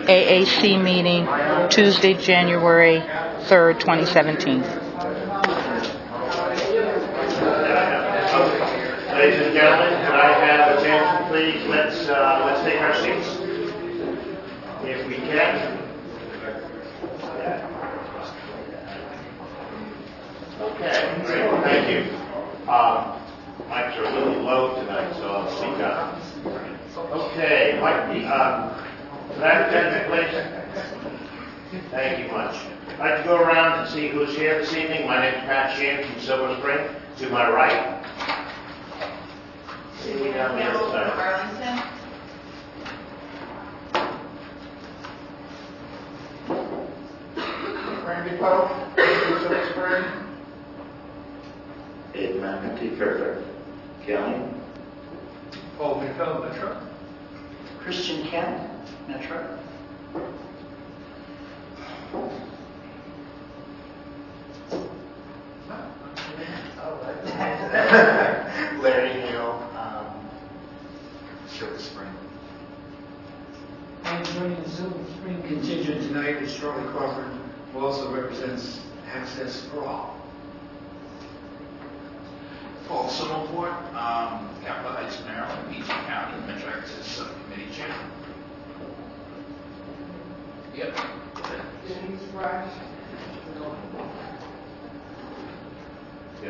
AAC meeting Tuesday, January 3rd, 2017. Ladies and gentlemen, could I have attention, please? Let's take our seats, if we can. Okay, great. Thank you. Mics are a little low tonight, so I'll speak up. Okay, Mike, could I have attention, please? Thank you much. I'd like to go around and see who's here this evening. My name is Pat Sheehan from Silver Spring. To my right. Down the other side. Arlington. Randy Pope, Silver Spring. Ed McEntee, Fairfax County. Paul Winfield, Metro. Christian Kent, Metro. Larry Hill, Silver Spring. I'm joining the Silver Spring contingent tonight is Charlie Crawford, who also represents Access for All. Paul Summerport, Capital Heights, Maryland, Beach County, Metro Access Subcommittee Chairman. Yep. James Rush. Yeah.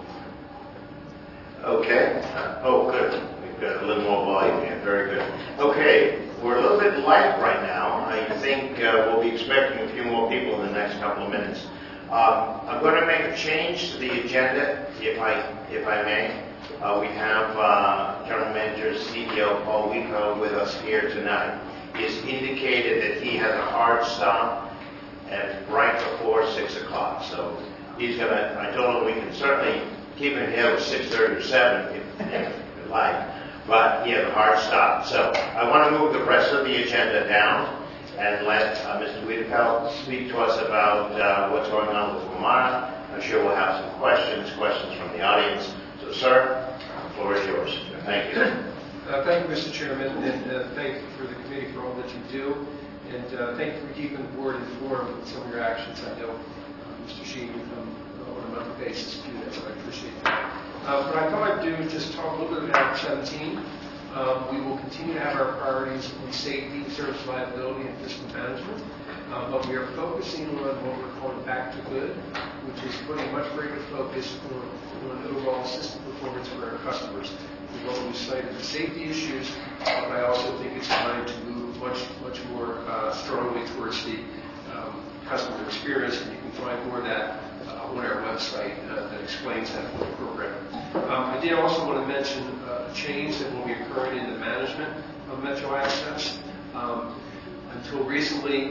Okay. Oh, good. We've got a little more volume here. Very good. Okay. We're a little bit light right now. I think we'll be expecting a few more people in the next couple of minutes. I'm going to make a change to the agenda, if I may. We have General Manager CEO Paul Wico with us here tonight. He has indicated that he has a hard stop at right before 6 o'clock. So he's going to, I told him we can certainly keep him here at 6:30 or 7 if you like, but he has a hard stop. So I want to move the rest of the agenda down and let Mr. Wiedefeldt speak to us about what's going on with WMATA. I'm sure we'll have some questions from the audience. So, sir, the floor is yours. Thank you. Thank you, Mr. Chairman, and thank you for the committee for all that you do. And thank you for keeping the board informed with some of your actions. I know Mr. Sheen on a monthly basis do that, so I appreciate that. What I thought I'd do is just talk a little bit about 17. We will continue to have our priorities on safety, service liability, and fiscal management, but we are focusing on what we're calling back to good, which is putting much greater focus on overall system performance for our customers. We've always cited the safety issues, but I also think it's time to move much more strongly towards the customer experience, and you can find more of that on our website that explains that program. I did also want to mention a change that will be occurring in the management of Metro Access. Until recently,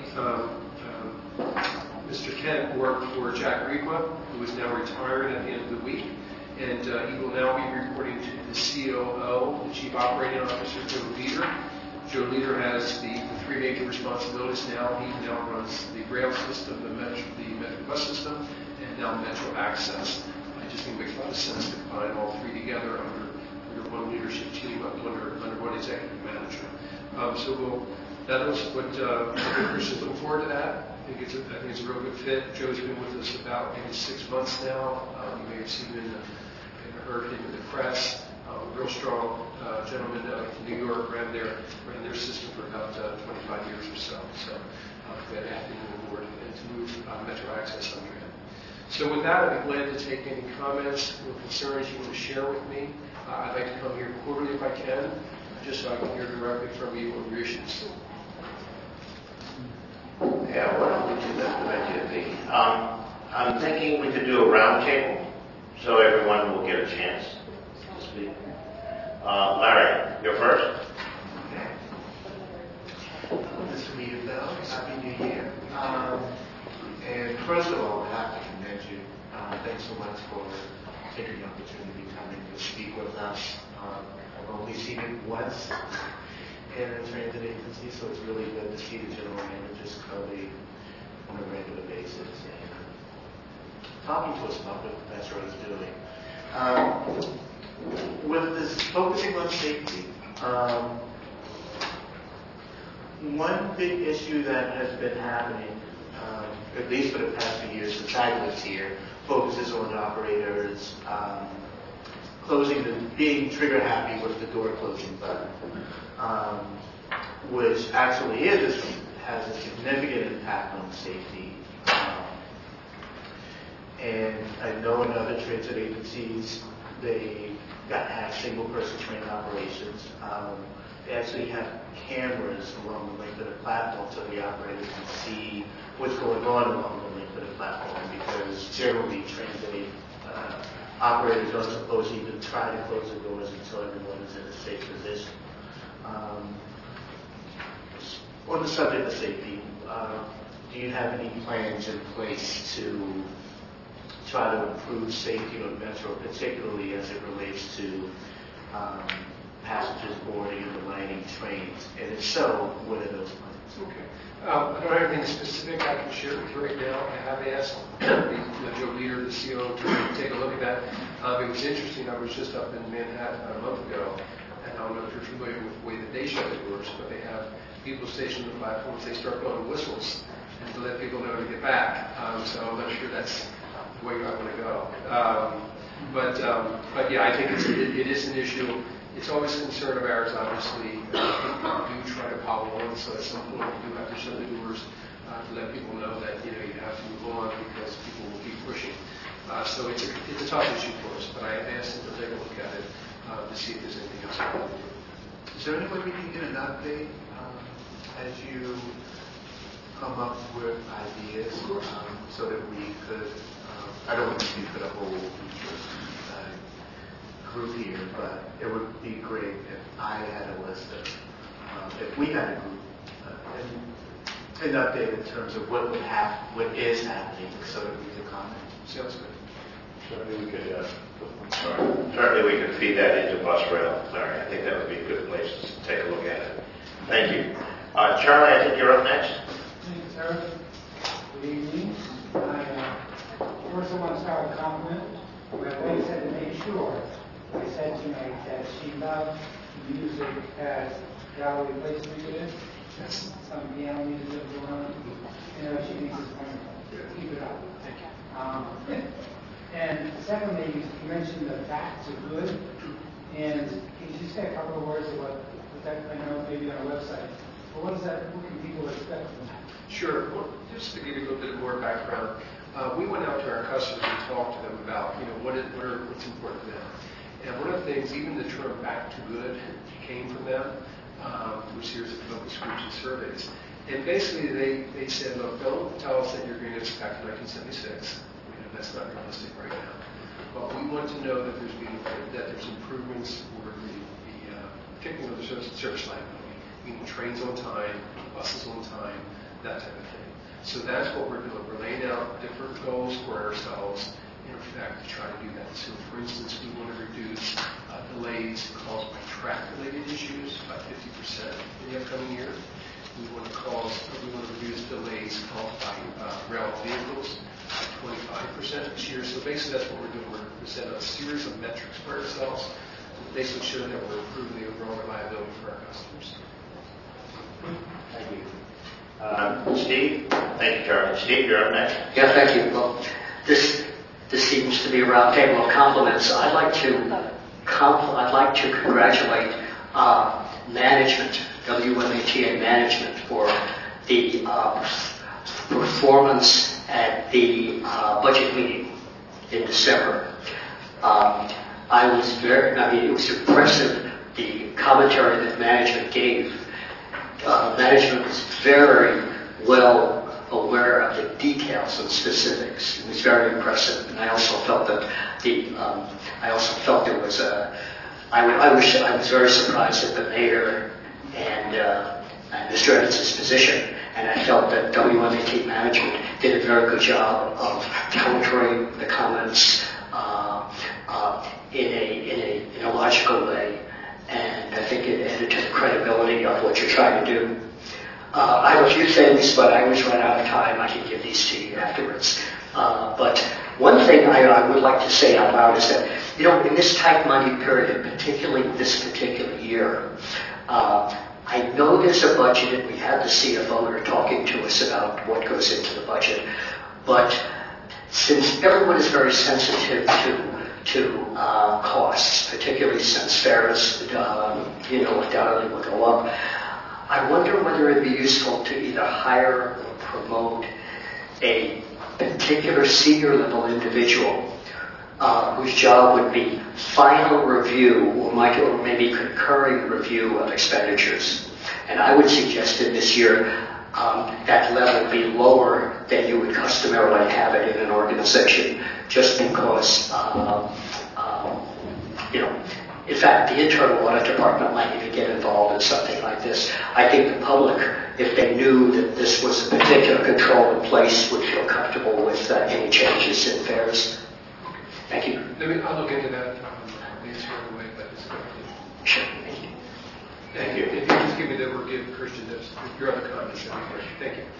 Mr. Kent worked for Jack Requa, who is now retired at the end of the week, and he will now be reporting to the COO, the Chief Operating Officer, Joe Leader. Joe Leader has the three major responsibilities now. He now runs the rail system, the Metro bus system, and now Metro Access. I just think it makes a lot of sense to combine all three together under one leadership team, under one executive manager. That is what Christian's looking forward to that. I think it's a real good fit. Joe's been with us about maybe 6 months now. You may have seen him heard him in the press. Real strong gentleman from New York, ran their system for about 25 years or so. So glad to have him on board and to move Metro Access under him. So with that, I'd be glad to take any comments or concerns you want to share with me. I'd like to come here quarterly if I can, just so I can hear directly from you on your issues. Yeah, why don't we do that? Good idea, B. I'm thinking we could do a round table so everyone will get a chance to speak. Larry, you're first. Okay. Mr. Wiedefeldt, Happy New Year. And first of all, I have to commend you. Thanks so much for taking the opportunity to come in to speak with us. I've only seen it once in a transit agency, so it's really good to see the general managers coming on a regular basis and talking to us about what Metro is doing. With this focusing on safety, One big issue that has been happening, at least for the past few years since I lived here, focuses on operators being trigger happy with the door closing button, which actually has a significant impact on safety. And I know in other transit agencies, they have single-person train operations. They actually have cameras along the length of the platform so the operators can see what's going on along the length of the platform, because generally transit operators aren't supposed to even try to close the doors until everyone is in a safe position. On the subject of safety, do you have any plans in place to try to improve safety on Metro, particularly as it relates to passengers boarding and landing trains? And if so, what are those plans? Okay. I don't have anything specific I can share with you right now. I have asked Joe Leader, the CEO, to take a look at that. It was interesting. I was just up in Manhattan a month ago, and I don't know if you're familiar with the way that they shut the doors, but they have people stationed on the platforms. They start blowing whistles and to let people know to get back. So I'm not sure that's the way I want to go. But yeah, I think it is an issue. It's always a concern of ours, obviously. People do try to pile on, so at some point we do have to shut the doors to let people know that you have to move on because people will keep pushing. So it's a tough issue for us, but I asked them to take a look at it to see if there's anything else we can do. Is there any way we can get an update as you come up with ideas so that we could, I don't want to speak for the whole group here, but it would be great if I had a list of, if we had a group, an update in terms of what is happening so that we could comment. Sounds good. Certainly we could feed that into bus rail, Larry. I think that would be a good place to take a look at it. Thank you. Charlie, I think you're up next. Thanks, sir. Good evening. First I want to start with a compliment. They said to make sure, they said to me that she loved music as gallery place music is. Yes. Some piano music that was going on. She thinks it's wonderful. Keep it up. Thank you. And secondly, you mentioned the back to good. And can you just say a couple of words of what that, I know maybe on our website, but what is that, what can people expect from that? Sure. Well, just to give you a little bit more background, we went out to our customers and talked to them about, what's important to them. And one of the things, even the term back to good came from them, through a series of focus groups and surveys. And basically they said, look, don't tell us that you're going to get back to 1976. That's not realistic right now. But we want to know that there's improvements for particularly the service liability, meaning trains on time, buses on time, that type of thing. So that's what we're doing. We're laying out different goals for ourselves, in effect, to try to do that. So, for instance, we want to reduce delays caused by track-related issues by 50% in the upcoming year. We want to reduce delays caused by rail vehicles by 25% this year. So basically, that's what we're doing. We're setting a series of metrics for ourselves to basically show that we're improving the overall reliability for our customers. Thank you. Steve? Thank you, Charlie. Steve, you're up next. Yeah, thank you. Well, this seems to be a round table of compliments. I'd like to congratulate management, WMATA management, for the performance at the budget meeting in December. It was impressive, the commentary that management gave. Management was very well aware of the details and specifics. It was very impressive, and I also felt that there was I was very surprised at the mayor and Mr. Evans' position, and I felt that WMAT management did a very good job of countering the comments in a logical way, and I think it added to the credibility of what you're trying to do. I have a few things, but I always run out of time. I can give these to you afterwards. But one thing I would like to say out loud is that, in this tight money period, particularly this particular year, I know there's a budget, and we have the CFO talking to us about what goes into the budget, but since everyone is very sensitive to costs, particularly since fares, undoubtedly will go up, I wonder whether it'd be useful to either hire or promote a particular senior level individual whose job would be final review or maybe concurring review of expenditures. And I would suggest that this year that level be lower than you would customarily have it in an organization, just because, in fact, the internal audit department might even get involved in something like this. I think the public, if they knew that this was a particular control in place, would feel comfortable with any changes in fares. Thank you. I'll look into that. Answer right away, but it's good. Sure. Thank you. Thank you. If you just give me the word, give Christian your other comments. Thank you.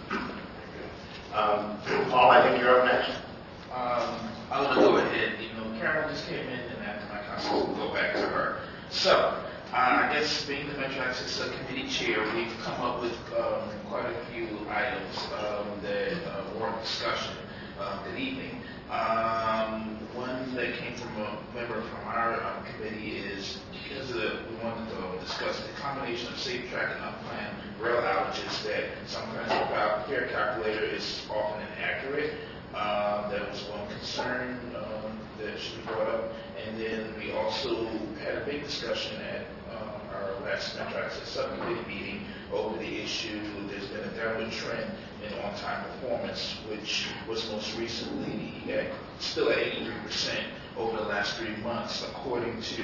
Paul, I think you're up next. I want to go ahead. Carol just came in, and after my comments, we'll go back to her. So, I guess being the Metro Access Committee chair, we've come up with quite a few items that warrant discussion that evening. One that came from a member from our committee is because we wanted to discuss the combination of safe track and unplanned rail outages that sometimes the fare calculator is often inaccurate. That was one concern that she brought up. And then we also had a big discussion at our last Metro Access Subcommittee meeting over the issue. There's been a downward trend in on-time performance, which was most recently still at 83% over the last 3 months, according to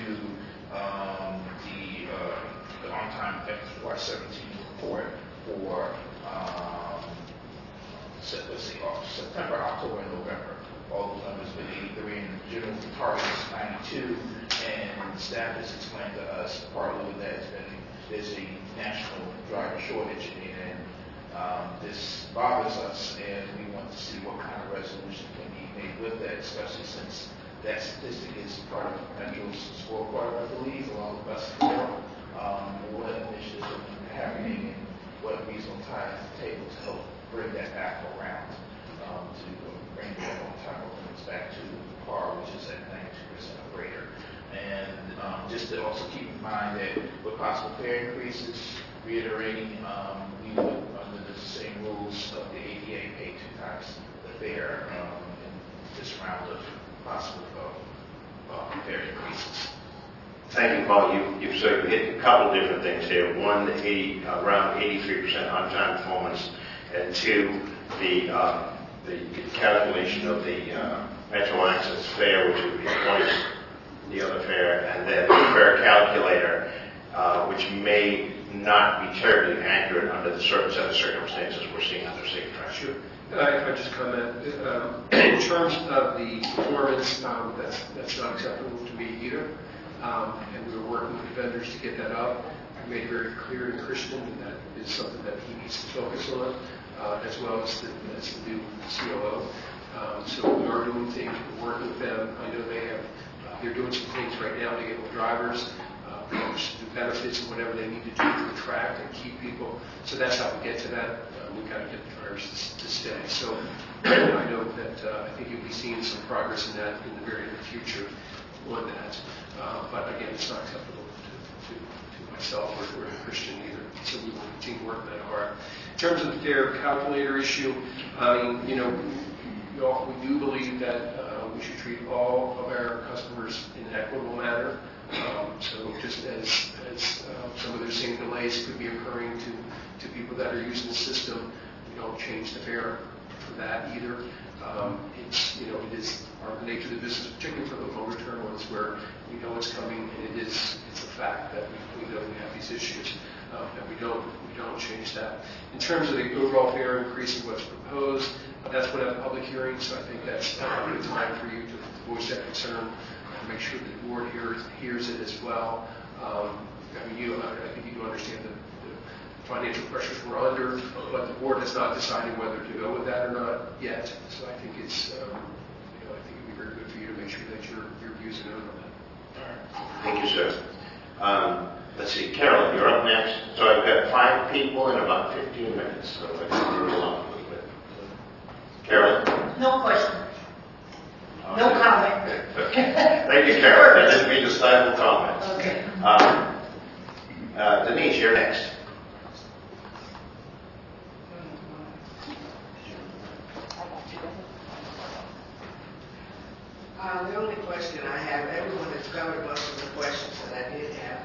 the on-time FY17 report for September, October, and November. All those numbers been 83, and the general target is 92. And staff has explained to us partly that there's a national driver shortage, and this bothers us, and we want to see what kind of resolution can be made with that, especially since that statistic is part of Metro's scorecard, I believe, along with Bus Forum. What initiatives are happening and what reasonable time at the table to help bring that back around, to bring that on-time performance back to par, which is at 92% or greater. And just to also keep in mind that with possible fare increases, reiterating, we would, under the same rules of the ADA, pay 2 times the fare in this round of possible fare increases. Thank you, Paul. You've sort of hit a couple different things here. One, around 83% on-time performance, and two, the calculation of the Metro Access fare, which would be twice the other fare, and then the fare calculator, which may not be terribly accurate under the certain set of circumstances we're seeing under safe track. Sure. If I just comment, in terms of the performance, that's not acceptable to me either. And we were working with vendors to get that up. I made it very clear to Christian that is something that he needs to focus on, as well as the new COO. So we are doing things, we're working with them. I know they're doing some things right now to get with drivers, the benefits and whatever they need to do to attract and keep people. So that's how we get to that. We got to get the drivers to stay. So I know that I think you'll be seeing some progress in that in the very near future on that. But again, it's not acceptable to myself or to Christian either. So we will continue working that hard. In terms of the fare calculator issue, we do believe that we should treat all of our customers in an equitable manner. So just as some of the same delays could be occurring to people that are using the system, we don't change the fare for that either. It is part of the nature of the business, particularly for the longer term ones where we know it's coming, and it's a fact that we know we have these issues, and we don't change that. In terms of the overall fare increase and what's proposed, that's what a public hearing, so I think that's a good time for you to voice that concern and make sure that the board hears it as well. I think you do understand the financial pressures we're under, but the board has not decided whether to go with that or not yet. So I think it's, I think it'd be very good for you to make sure that your views are known on that. All right. Thank you, sir. Let's see, Carolyn, you're up next. So I've got 5 people in about 15 minutes, so I can move along a little bit. Carolyn? No question. No comment. Thank you, Carolyn. I didn't mean to stifle comments. Okay. Denise, you're next. The only question I have, everyone has covered most of the questions that I did have.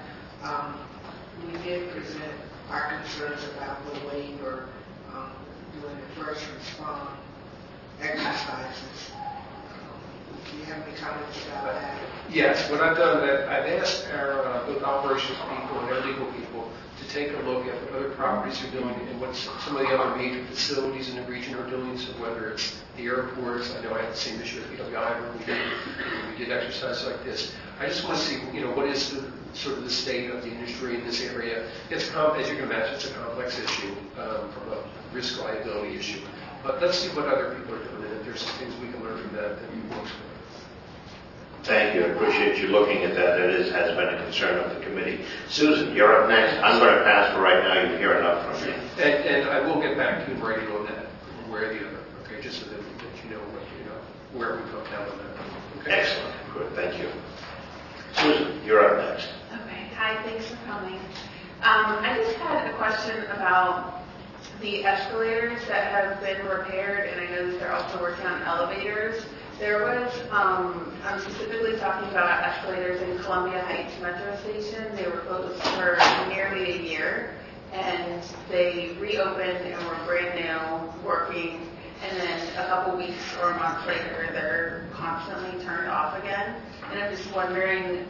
We did present our concerns about the way you're doing the first response exercises. Do you have any comments about that? Yes, what I've done, I've asked our both operations people and our legal people to take a look at what other properties are doing and what some of the other major facilities in the region are doing, so whether it's the airports. I know I had the same issue at BWI when we did exercise like this. I just want to see, what is sort of the state of the industry in this area. As you can imagine, it's a complex issue from a risk liability issue. But let's see what other people are doing, and if there's some things we can learn from that works for us. Thank you. I appreciate you looking at that. It has been a concern of the committee. Susan, you're up next. I'm going to pass for right now. You hear enough from me. And I will get back to you writing on that, one way or the other, okay, just so that you know where we come down on that. Okay? Excellent. Good. Thank you. Susan, you're up next. Okay. Hi, thanks for coming. I just had a question about the escalators that have been repaired, and I know that they're also working on elevators. There was, I'm specifically talking about escalators in Columbia Heights Metro Station. They were closed for nearly a year, and they reopened and were brand new, working, and then a couple weeks or months later, they're constantly turned off again. And I'm just wondering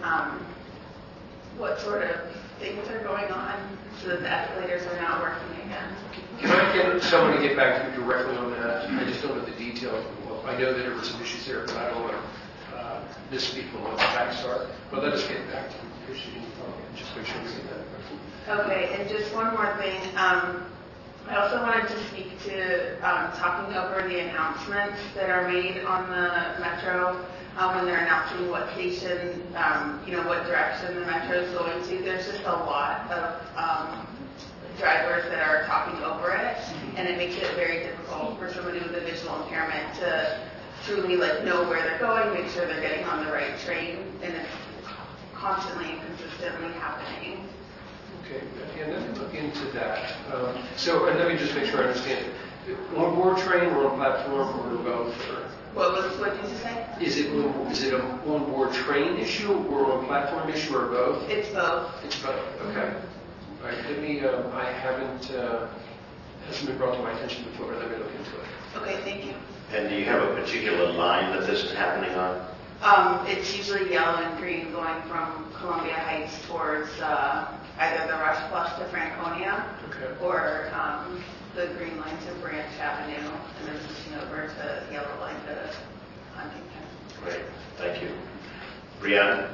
what sort of things are going on so that the escalators are not working again. Can I get someone to get back to you directly on that? I just don't know the details. Well, I know that there were some issues there, but I don't want to misspeak on what the facts are. But let us get back to you. Appreciate you talking. Just make sure we get that. Okay, and just one more thing. I also wanted to speak to talking over the announcements that are made on the Metro when they're announcing what station, what direction the Metro is going to. There's just a lot of drivers that are talking over it, and it makes it very difficult for somebody with a visual impairment to truly know where they're going, make sure they're getting on the right train, and it's constantly and consistently happening. Okay, and let me look into that. So let me just make sure I understand. On board train or on platform or both? What did you say? Is it an on-board train issue or on platform issue or both? It's both. It's both. Okay. All right. Let me. I haven't. Hasn't been brought to my attention before. Let me look into it. Okay. Thank you. And do you have a particular line that this is happening on? It's usually yellow and green going from Columbia Heights towards either the Rush Plus to Franconia, or the green line to Branch Avenue, and then switching over to the yellow line to Huntington. Great. Thank you. Brianna?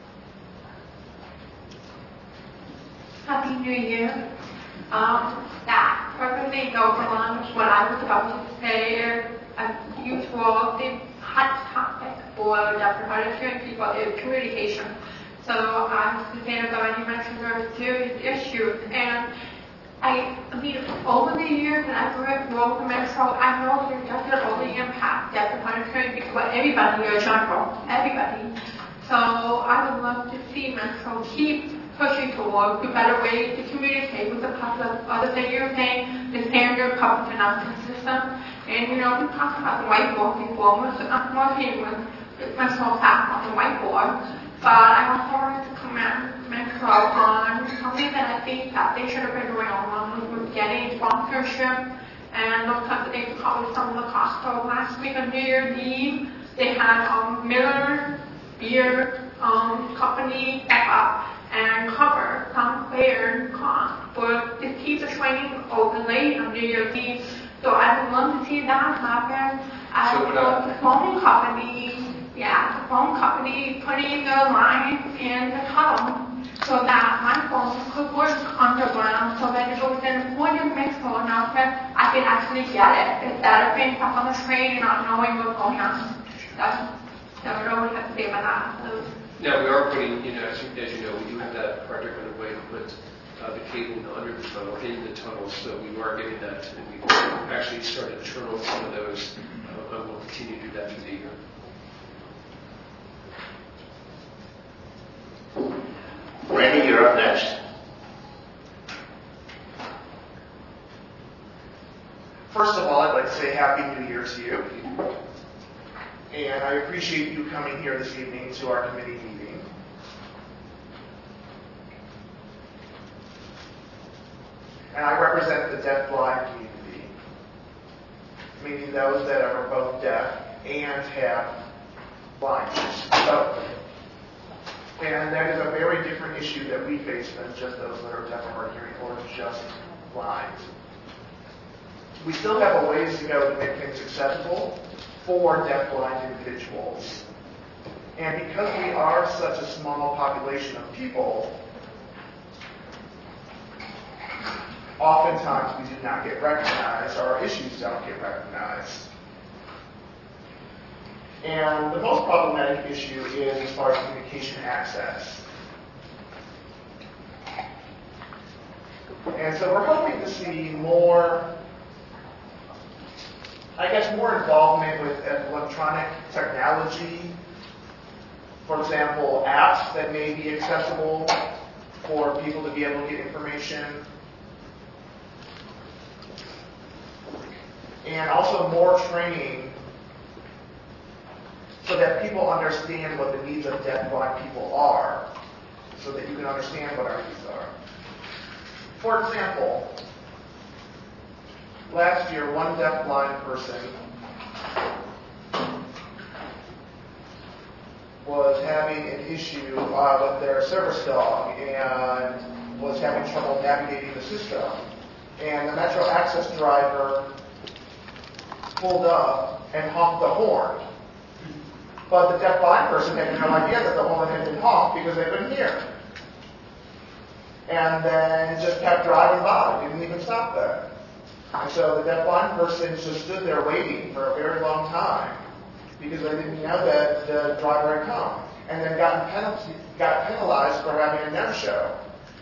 Happy New Year. That perfectly goes along with what I was about to say. As usual, the hot topic for Dr. Hudson people is communication. So I'm sustainable, and you mentioned there are serious issues. And I mean, over the years that I've worked with the Metro, I know it doesn't only impact Dr. Hudson people, but everybody in general, everybody. So I would love to see Metro keep pushing towards a better way to communicate with the public. Other than you're saying, the standard public announcement system. And we talked about the whiteboard before. I'm working with Metro staff on the whiteboard. But I also wanted to commend Metro on something that I think that they should have been doing all along, was getting sponsorship and those types of things, probably some of the cost. So last week on New Year's Eve, they had Miller Beer Company step up and cover some fair costs for to keep the train open late on New Year's Eve. So I would love to see that happen. As for the phone company, the phone company putting the lines in the tunnel so that my phone could work underground, so that if it was an important Mexico announcement, I could actually get it instead of being stuck on the train and not knowing what's going on. That's what I would have to say about that. So, Now, we are putting, as you know, we do have that project underway to put the cabling under the tunnel, in the tunnel, so we are getting that, and we've actually started to turn on some of those, and we'll continue to do that through the year. Randy, you're up next. First of all, I'd like to say Happy New Year to you. And I appreciate you coming here this evening to our committee meeting. And I represent the deaf-blind community, meaning those that are both deaf and have blindness. And that is a very different issue that we face than just those that are deaf or hard hearing or just blind. We still have a ways to go to make things accessible for deaf-blind individuals. And because we are such a small population of people, oftentimes we do not get recognized, or our issues don't get recognized. And the most problematic issue is as far as communication access. And so we're hoping to see more involvement with electronic technology. For example, apps that may be accessible for people to be able to get information. And also more training so that people understand what the needs of deaf-blind people are, so that you can understand what our needs are. For example, last year, one deaf-blind person was having an issue with their service dog and was having trouble navigating the system. And the Metro Access driver pulled up and honked the horn. But the deaf-blind person had no idea that the horn had been honked because they couldn't hear. And then just kept driving by, didn't even stop there. And so the deaf-blind person just stood there waiting for a very long time because they didn't know that the driver had come. And then got penalized for having a no-show.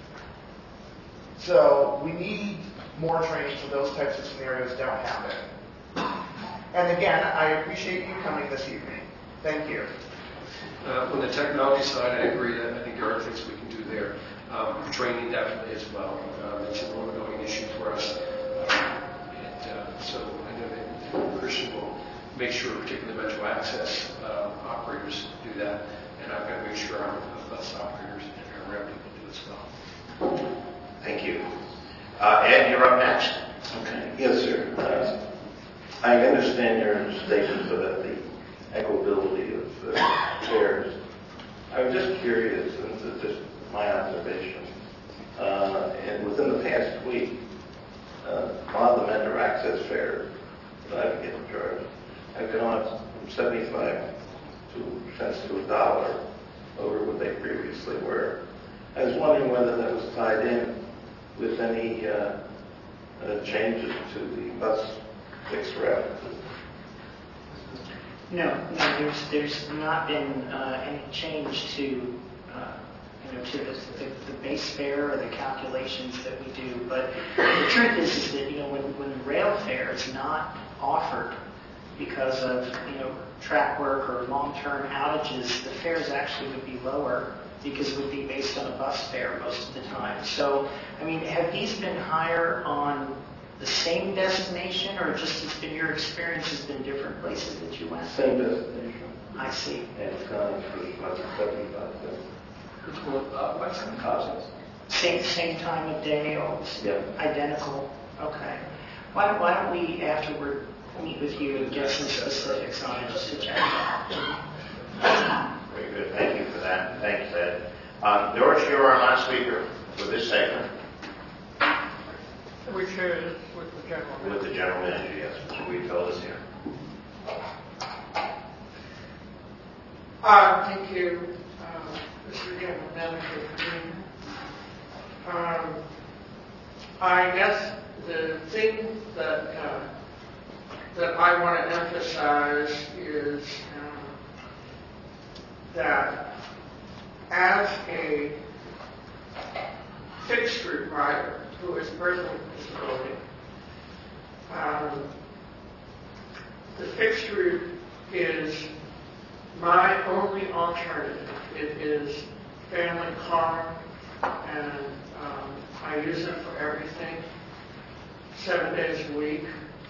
So we need more training so those types of scenarios don't happen. And again, I appreciate you coming this evening. Thank you. On the technology side, I agree that I think there are things we can do there. Training definitely as well. It's an ongoing issue for us. So I know that Christian will make sure, particularly Metro Access operators do that. And I've got to make sure our bus operators and our rail people do as well. Thank you. Ed, you're up next. Okay. Yes, sir. I understand your statement about the equability of fares. I was just curious, and this is just my observation, and within the past week, a lot of the Metro Access fares that I've been charged have gone up from 75 cents to $1 over what they previously were. I was wondering whether that was tied in with any changes to the bus fixed route. No, there's not been any change to to the base fare or the calculations that we do. But the truth is that when rail fare is not offered because of track work or long-term outages, the fares actually would be lower because it would be based on a bus fare most of the time. So, have these been higher on the same destination, or just it's been your experience has been different places that you went? Same destination. I see. And it's gone for about 75 cents. What's the cost? Same time of day, always identical. Okay. Why don't we afterward meet with you and get some specifics on it just to check it out? Very good. Thank you for that. Thanks, Ed. Doris, you're our last speaker for this segment. Which is with the general manager. With the general manager, yes. Mr. Wheatfield is here. Thank you, Mr. General Manager. I guess the thing that I want to emphasize is that as a fixed route rider who is a person with disability, the fixed route is my only alternative. It is family car, and I use it for everything, 7 days a week.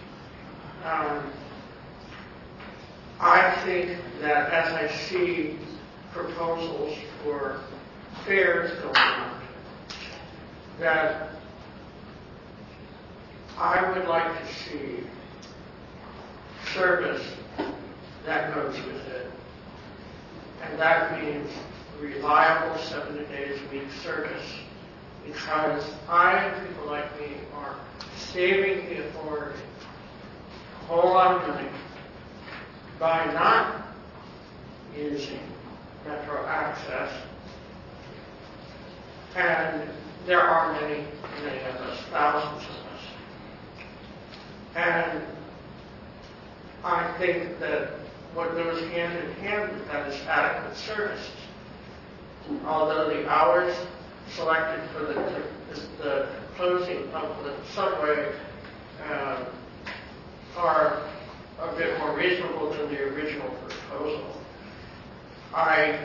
I think that as I see proposals for fares going on, that I would like to see service that goes with it. And that means reliable 7 days a week service. Because I and people like me are saving the authority a whole lot of money by not using Metro Access. And there are many, many of us, thousands of us. And I think that what goes hand in hand with that is adequate services. Although the hours selected for the closing of the subway are a bit more reasonable than the original proposal, I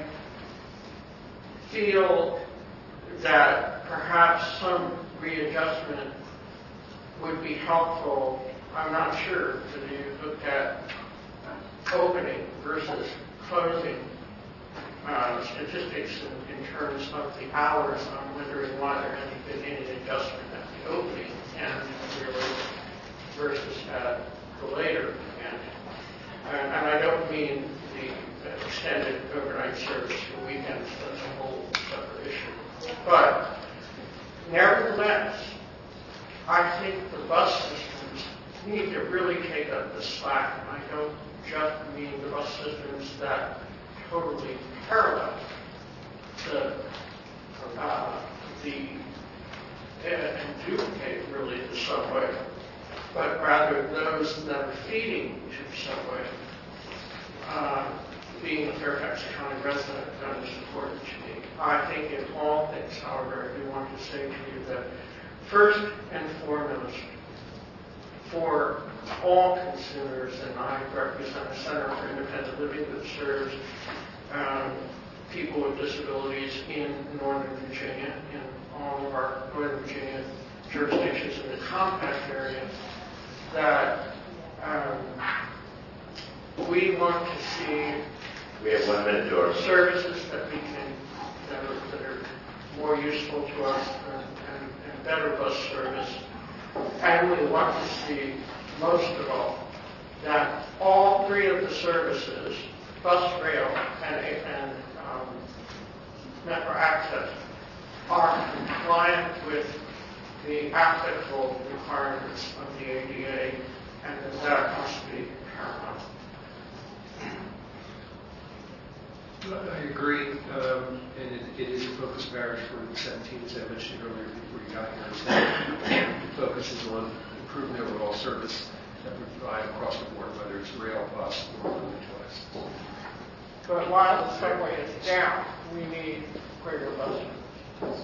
feel that perhaps some readjustment would be helpful. I'm not sure whether you looked at opening versus closing statistics in terms of the hours. I'm wondering why there hasn't been any adjustment at the opening and really versus at the later end. And I don't mean the extended overnight service for weekends. That's a whole separate issue. But nevertheless, I think the bus systems need to really take up the slack. And I don't just mean the bus systems that totally parallel and duplicate really the subway, but rather those that are feeding to subway. Being a Fairfax County resident, that is important to me. I think in all things, however, I do want to say to you that first and foremost, for all consumers, and I represent a Center for Independent Living that serves people with disabilities in Northern Virginia, in all of our Northern Virginia jurisdictions in the compact area, that we want to see. We have 1 minute, Doris. Services that we can that are more useful to us and better bus service, and we want to see most of all that all three of the services, bus, rail, and Metro Access, are compliant with the applicable requirements of the ADA, and that must be paramount. I agree, and it is a focus of ours for the 17, as I mentioned earlier before you got here. The focus is on improving overall service that we provide across the board, whether it's rail, bus, or other choice. But while the subway is down, we need greater bus service.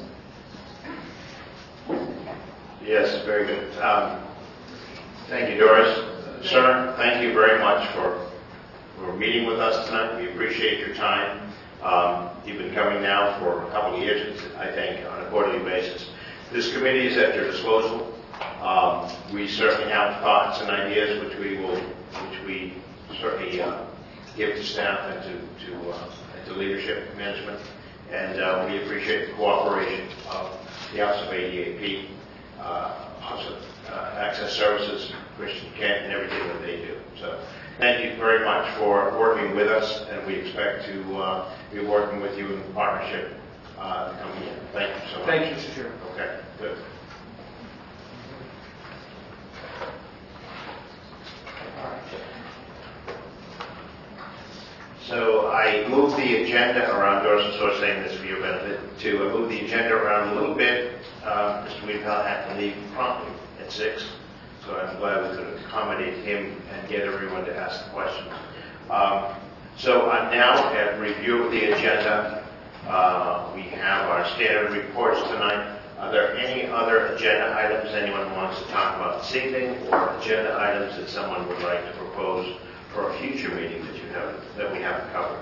Yes, very good. Thank you, Doris. Sir, thank you very much for meeting with us tonight. We appreciate your time. You've been coming now for a couple of years, I think, on a quarterly basis. This committee is at your disposal. We certainly have thoughts and ideas which we certainly give to staff and to leadership management. And we appreciate the cooperation of the Office of ADAP, Office of Access Services, Christian Kent, and everything that they do. So thank you very much for working with us, and we expect to be working with you in partnership the coming year. Thank you so much. Thank you, Mr. Chairman. Okay, good. So I moved the agenda around, Doris is sort of saying this for your benefit, to move the agenda around a little bit. Mr. Weedpell had to leave promptly at 6, so I'm glad we could accommodate him and get everyone to ask questions. So I'm now at review of the agenda. We have our standard reports tonight. Are there any other agenda items anyone wants to talk about this evening, or agenda items that someone would like to propose for a future meeting that we haven't covered?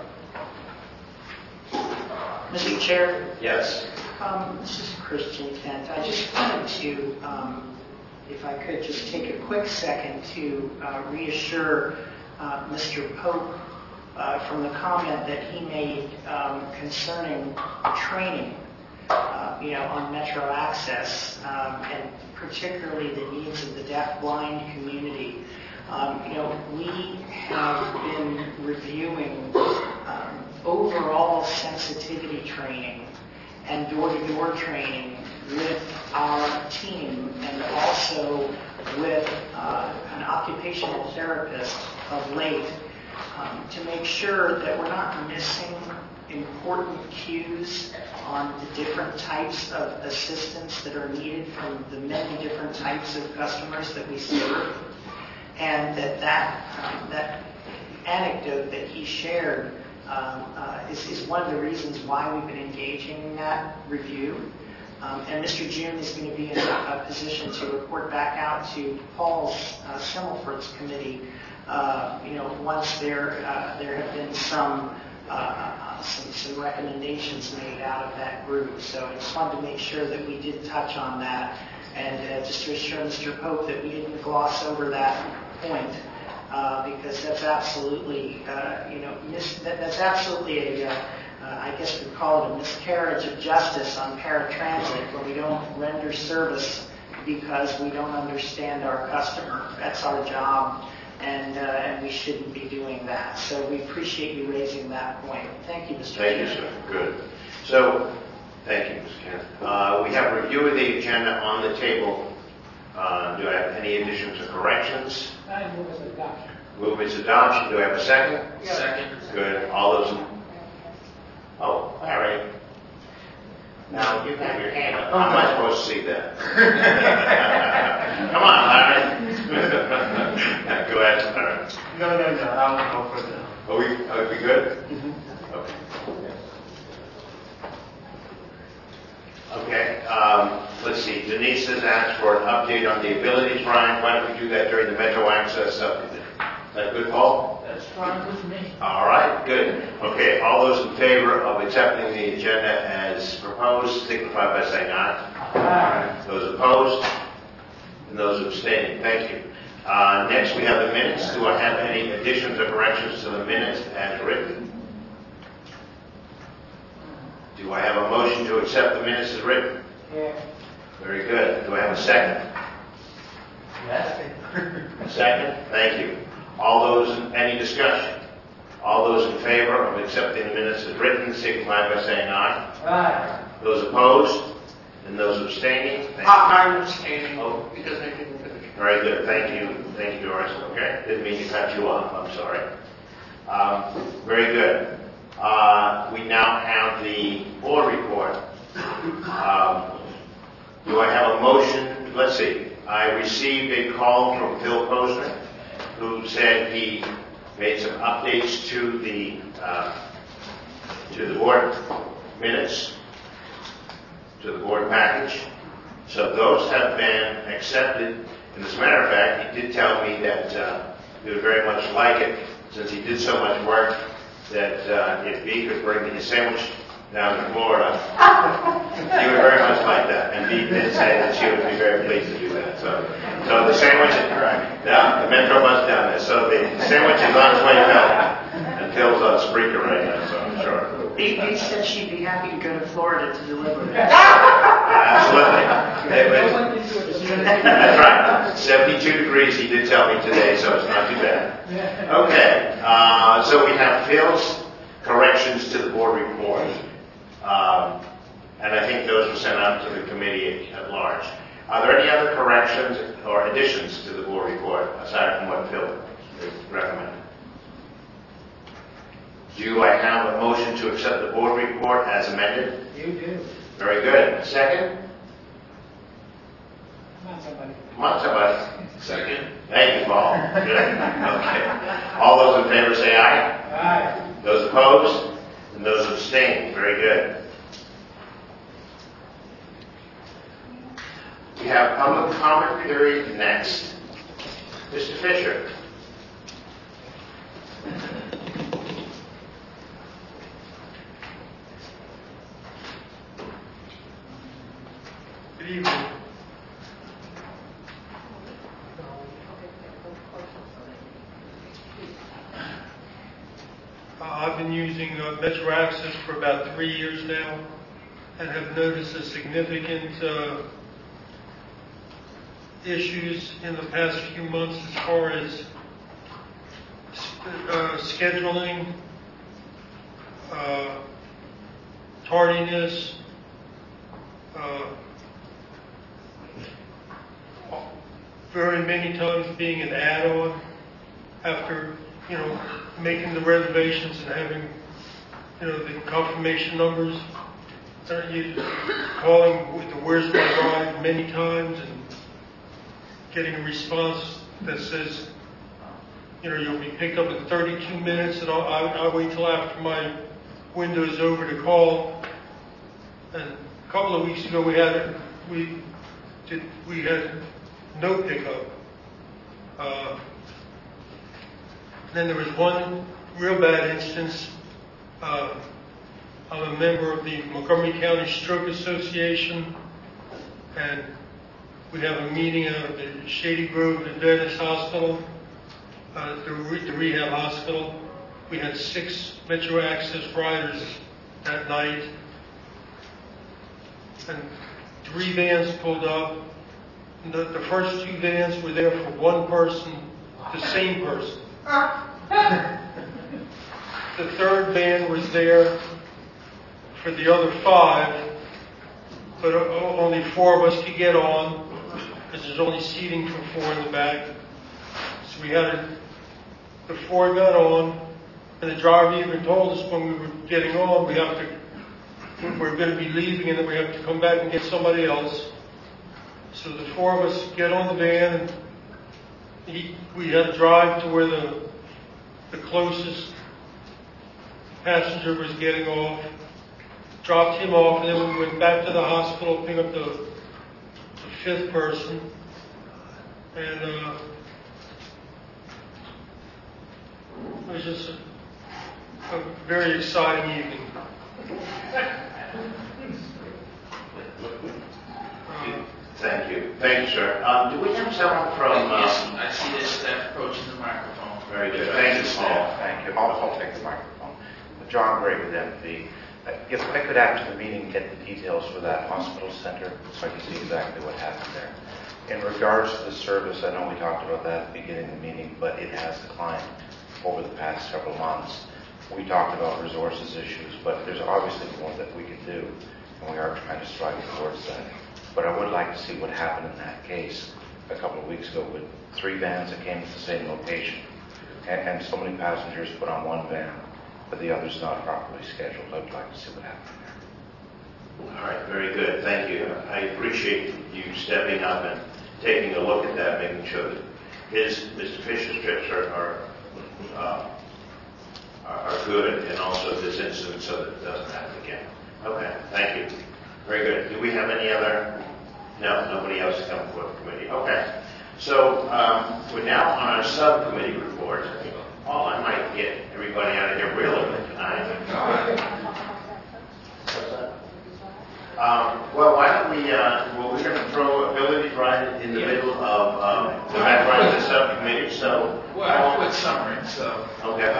Mr. Chair? Yes. This is Christian Kent. I just wanted to, if I could, just take a quick second to reassure Mr. Pope from the comment that he made concerning training, on Metro Access, and particularly the needs of the deaf-blind community. We have been reviewing overall sensitivity training and door-to-door training with our team, and also with an occupational therapist of late, to make sure that we're not missing important cues on the different types of assistance that are needed from the many different types of customers that we serve. And that anecdote that he shared is one of the reasons why we've been engaging in that review. And Mr. June is going to be in a position to report back out to Paul's Simmelford's committee, once there have been some recommendations made out of that group. So I just wanted to make sure that we did touch on that, and just to assure Mr. Pope that we didn't gloss over that point, because that's absolutely, that's absolutely I guess we'd call it a miscarriage of justice on paratransit, where we don't render service because we don't understand our customer. That's our job, and we shouldn't be doing that. So we appreciate you raising that point. Thank you, Mr. Thank you, sir. Good. So, thank you, Mr. Kent. We have a review of the agenda on the table. Do I have any additions or corrections? I move its adoption. Move its adoption. Do I have a second? Yes. Second. Good. All those. Oh, all right. Now you have your hand up. How am I supposed to see that? Come on, Larry. Go ahead, Larry. No. I won't go further. Are we good? Mm-hmm. Okay. Let's see. Denise has asked for an update on the abilities. Brian, why don't we do that during the Metro Access subcommittee? Is that good, Paul? That's fine with me. All right, good. Okay, all those in favor of accepting the agenda as proposed, signify by saying aye. Aye. Those opposed? And those abstaining. Thank you. Next, we have the minutes. Do I have any additions or corrections to the minutes as written? Do I have a motion to accept the minutes as written? Yeah. Very good. Do I have a second? Yes. A second? Thank you. Any discussion? All those in favor of accepting the minutes as written, signify by saying aye. Aye. Those opposed? And those abstaining? I'm abstaining because I didn't finish. Very good. Thank you. Thank you, Doris. Okay. Didn't mean to cut you off. I'm sorry. Very good. We now have the board report. Do I have a motion? Let's see. I received a call from Phil Posner, who said he made some updates to the board minutes, to the board package. So those have been accepted. And as a matter of fact, he did tell me that he would very much like it, since he did so much work, that if he could bring me a sandwich down to Florida, he would very much like that. And he did say that she would be very pleased to do that. So the sandwich is correct. Yeah, the Metro bus down there. So the sandwich is on its way down. And Phil's on Spreaker right now, so I'm sure. He said she'd be happy to go to Florida to deliver it. Absolutely. That's right. 72 degrees, he did tell me today, so it's not too bad. Okay, so we have Phil's corrections to the board report. And I think those were sent out to the committee at large. Are there any other corrections or additions to the board report, aside from what Phil recommended? Do I have a motion to accept the board report as amended? You do. Very good. Second? Come on, somebody. Come on, somebody. Second. Thank you, Paul. Good. Okay. All those in favor say aye. Aye. Those opposed? And those abstaining, very good. We have public comment period next. Mr. Fisher. Good evening. I've been using Metro Access for about 3 years now and have noticed a significant issues in the past few months as far as scheduling, tardiness, very many times being an add-on after, making the reservations and having, the confirmation numbers. You calling with the "Where's my ride" many times and getting a response that says, you'll be picked up in 32 minutes, and I'll wait till after my window is over to call. And a couple of weeks ago, we had no pickup. Then there was one real bad instance. I'm a member of the Montgomery County Stroke Association, and we have a meeting out of the Shady Grove Adventist Hospital, the rehab hospital. We had 6 Metro Access riders that night, and 3 vans pulled up. And the first 2 vans were there for one person, the same person. The third van was there for the other 5, but only 4 of us could get on because there's only seating for 4 in the back. So we had the 4 got on, and the driver even told us when we were getting on, we're going to be leaving, and then we have to come back and get somebody else. So the 4 of us get on the van, and we had to drive to where the closest passenger was getting off, dropped him off, and then we went back to the hospital, picked up the 5th person, and it was just a very exciting evening. Thank you. Thank you, sir. Do we have someone from... Yes, I see this staff approaching the microphone. Very good. Thank you, Paul. Thank you. I'll take the microphone. John Gray with MP. If I could, after the meeting, get the details for that hospital center so I can see exactly what happened there. In regards to the service, I know we talked about that at the beginning of the meeting, but it has declined over the past several months. We talked about resources issues, but there's obviously more that we could do, and we are trying to strive towards that. But I would like to see what happened in that case a couple of weeks ago with 3 vans that came to the same location, and so many passengers put on one van, but the other's not properly scheduled. I would like to see what happened there. All right, very good. Thank you. I appreciate you stepping up and taking a look at that, making sure that Mr. Fisher's trips are good, and also this incident so that it doesn't happen again. Okay, thank you. Very good. Do we have any other? No, nobody else has come before the committee. Okay. So we're now on our subcommittee report. Paul, I might get everybody out of here really quick tonight. Well, why don't we, we're going to throw Ability right in the middle of the background of the subcommittee, so... Well, I'll put summary, so... Okay.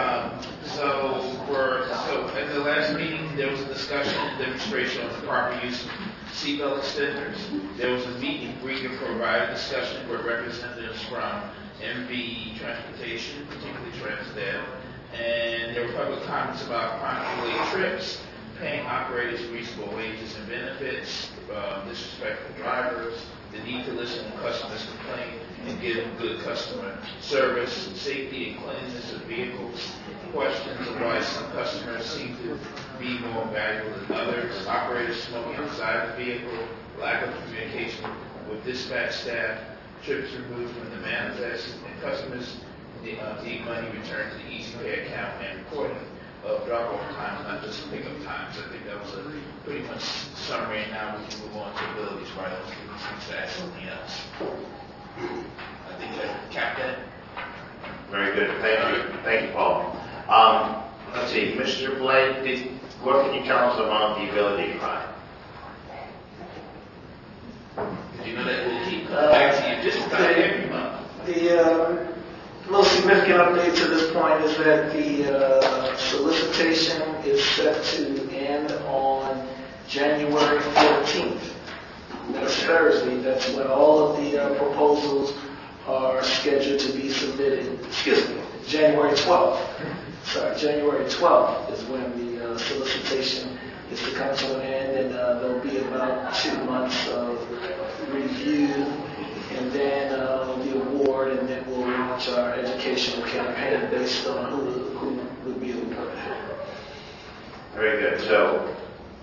So at the last meeting, there was a discussion and demonstration of the proper use of seatbelt extenders. There was a meet and greet and provider discussion where representatives from MV Transportation, particularly Transdev, and there were public comments about chronic delayed trips, paying operators reasonable wages and benefits, disrespectful drivers, the need to listen when customers complain and give them good customer service, safety and cleanliness of vehicles, questions of why some customers seem to be more valuable than others, operators smoking outside the vehicle, lack of communication with dispatch staff, trips removed from the manifest, and customers need money returned to the Easy Pay account and reporting. of drop-off times, not just pick-up times. I think that was a pretty much summary, and now we can move on to abilities, right? I was thinking to add something else. I think that capped that. Very good. Thank you, Paul. Let's see, Mr. Blake, what can you tell us about the ability cry? Did you know that we'll keep coming back to you just about every month? The most significant update to this point is that the solicitation is set to end on January 14th. That's Thursday. That's when all of the proposals are scheduled to be submitted. Excuse me, January 12th. Sorry, January 12th is when the solicitation is to come to an end, and there'll be about 2 months of review, and then the award, and then we'll launch our educational campaign based on who would be awarded. Very good. So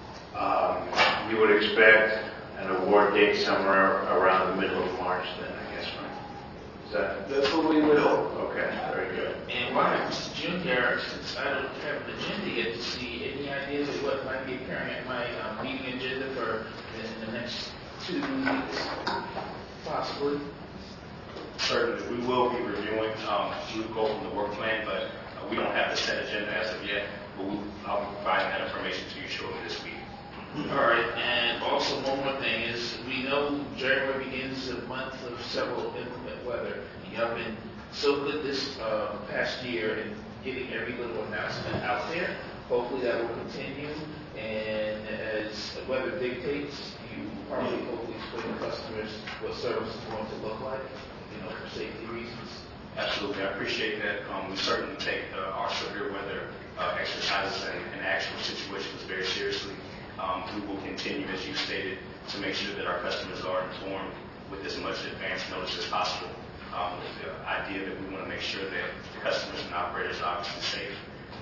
you would expect an award date somewhere around the middle of March then, I guess, right? That's what we would hope. Okay, very good. And why, Mr. Junior, since I don't have an agenda yet to see, any ideas of what might be appearing at my meeting agenda for the next 2 weeks, possibly? Certainly, we will be reviewing. We will go from the work plan, but we don't have the set agenda as of yet. But I'll be providing that information to you shortly this week. All right, and also one more thing is we know January begins a month of several inclement weather. Y'all been so good this past year in getting every little announcement out there. Hopefully that will continue, and as the weather dictates, you probably hopefully explain to customers what service is going to look like, for safety reasons. Absolutely, I appreciate that. We certainly take our severe weather exercises and actual situations very seriously. We will continue, as you stated, to make sure that our customers are informed with as much advance notice as possible. The idea that we want to make sure that customers and operators are obviously safe.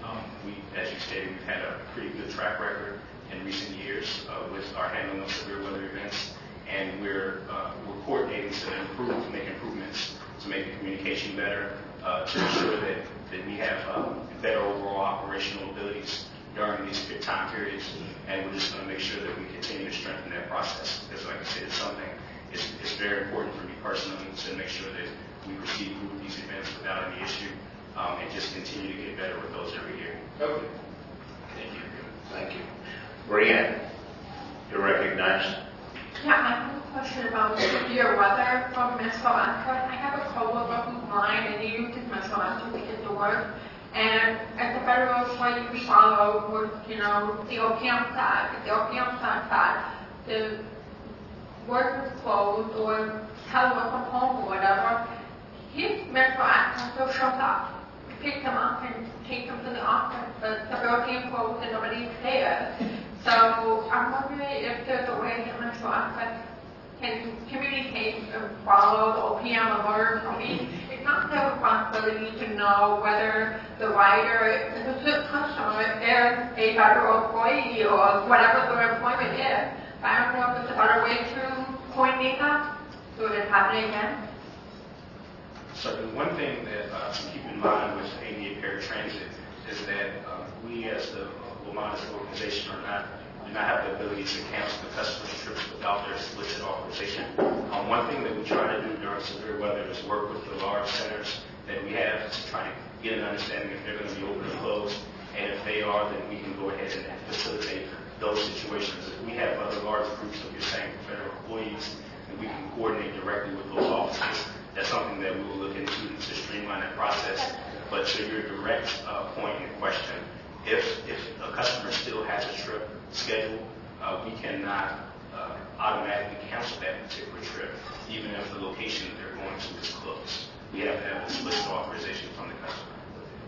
As you stated, we've had a pretty good track record in recent years with our handling of severe weather events, and we're coordinating to make improvements, to make the communication better, to ensure that we have better overall operational abilities during these time periods, and we're just going to make sure that we continue to strengthen that process. Because, like I said, it's very important for me personally to make sure that we proceed through these events without any issue, and just continue to get better with those every year. Okay. Thank you. Thank you. Brianne, you're recognized. Yeah, I have a question about severe weather from Messalanta. I have a coworker who's mine, and he uses Messalanta to get to work. And at the federal site, we follow with, the OPM side. At the OPM side, the work is closed or telework from home or whatever. His Messalanta still shows up. We pick them up and take them to the office, but the OPM closed and nobody's there. So I'm wondering if there's a way that Messalanta can communicate and follow the OPM alerts. I mean, it's not their responsibility to know whether the rider, if it's a customer, if they're a federal employee or whatever their employment is. But I don't know if there's a better way to coordinate that so it doesn't happen again. Certainly, one thing that to keep in mind with ADA Paratransit is that we, as the WMATA organization, do not have the ability to cancel the customer's trips without their explicit authorization. One thing that we try to do during severe weather is work with the large centers that we have to try to get an understanding if they're going to be open or closed, and if they are, then we can go ahead and facilitate those situations. If we have other large groups of your same federal employees, and we can coordinate directly with those offices, that's something that we will look into to streamline that process. But to your direct point in question, if a customer still has a trip scheduled, we cannot automatically cancel that particular trip, even if the location that they're going to is closed. We have to have explicit authorization from the customer.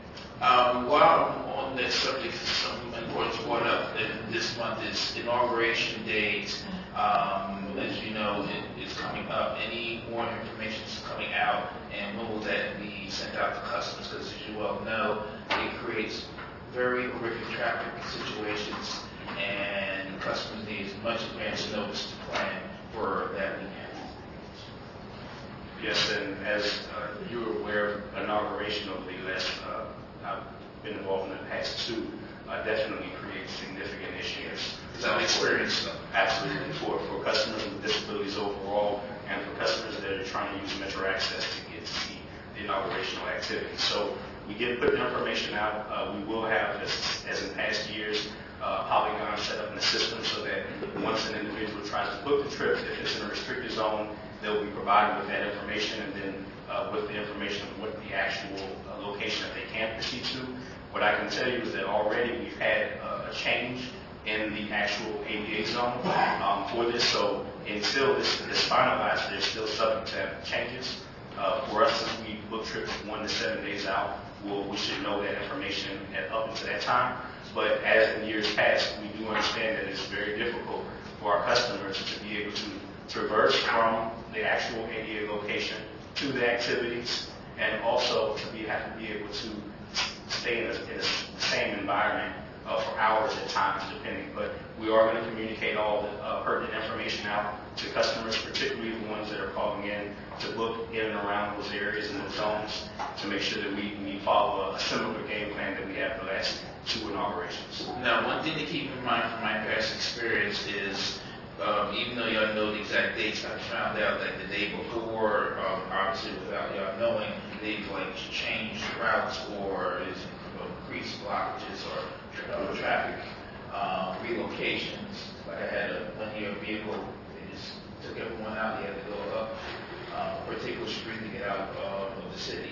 While I'm on that subject, something important to point up that this month is inauguration days. As you know, it's coming up. Any more information is coming out, and when will that be sent out to customers? Because as you well know, it creates very horrific traffic situations, and customers need as much advance notice to plan for that weekend. Yes, and as you're aware, inauguration over the last, I've been involved in the past Class 2 definitely creates significant issues. Is that an experience, though? Absolutely. For customers with disabilities overall, and for customers that are trying to use Metro Access to get to see the inaugurational activity. So we did put the information out. We will have, as in past years, Polygon set up in the system so that once an individual tries to book the trip, if it's in a restricted zone, they'll be provided with that information, and then with the information of what the actual location that they can proceed to. What I can tell you is that already we've had a change in the actual ADA zone for this. So until this is finalized, they're still subject to have changes. For us, since we book trips 1 to 7 days out, we should know that information up until that time. But as in years past, we do understand that it's very difficult for our customers to be able to traverse from the actual ADA location to the activities, and also to have to be able to stay in the same environment for hours at times, depending. But we are going to communicate all the pertinent information out to customers, particularly the ones that are calling in to book in and around those areas and those zones, to make sure that we follow a similar game plan that we have the last 2 inaugurations. Now, one thing to keep in mind from my past experience is, even though y'all know the exact dates, I found out that the day before, obviously without y'all knowing, they've like changed routes or increased blockages or traffic relocations. Like I had a one-year vehicle, they just took everyone out. They had to go up a particular street to get out of the city,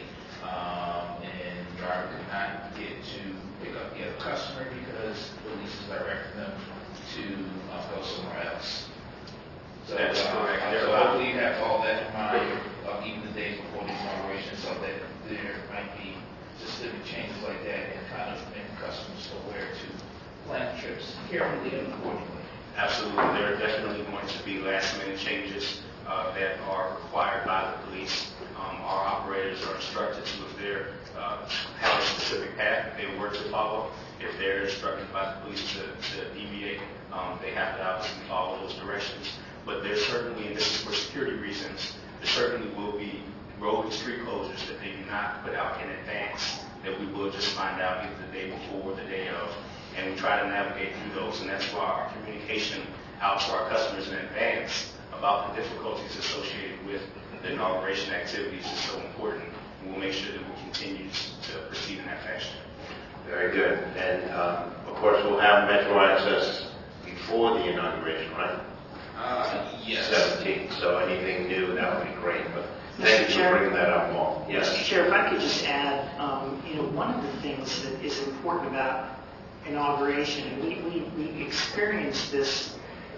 and the driver could not get to pick up the other customer because the police is directing them to go somewhere else. So that's correct. So hopefully you have all that in mind, even the days before the inauguration, so that there might be specific changes like that and kind of make customers aware to plan trips carefully and accordingly. Absolutely. There are definitely going to be last-minute changes that are required by the police. Our operators are instructed to, if they have a specific path that they were to follow, if they're instructed by the police to deviate, they have to obviously follow those directions. But there's certainly, and this is for security reasons, there certainly will be road and street closures that they do not put out in advance, that we will just find out either the day before or the day of. And we try to navigate through those, and that's why our communication out to our customers in advance about the difficulties associated with the inauguration activities is so important. And we'll make sure that we continue to proceed in that fashion. Very good. And of course, we'll have Metro Access before the inauguration, right? Yes. 17th. So anything new, that would be great. But thank you for bringing that up, Paul. Yes. Mr. Chair, if I could just add, one of the things that is important about inauguration, and we experienced this,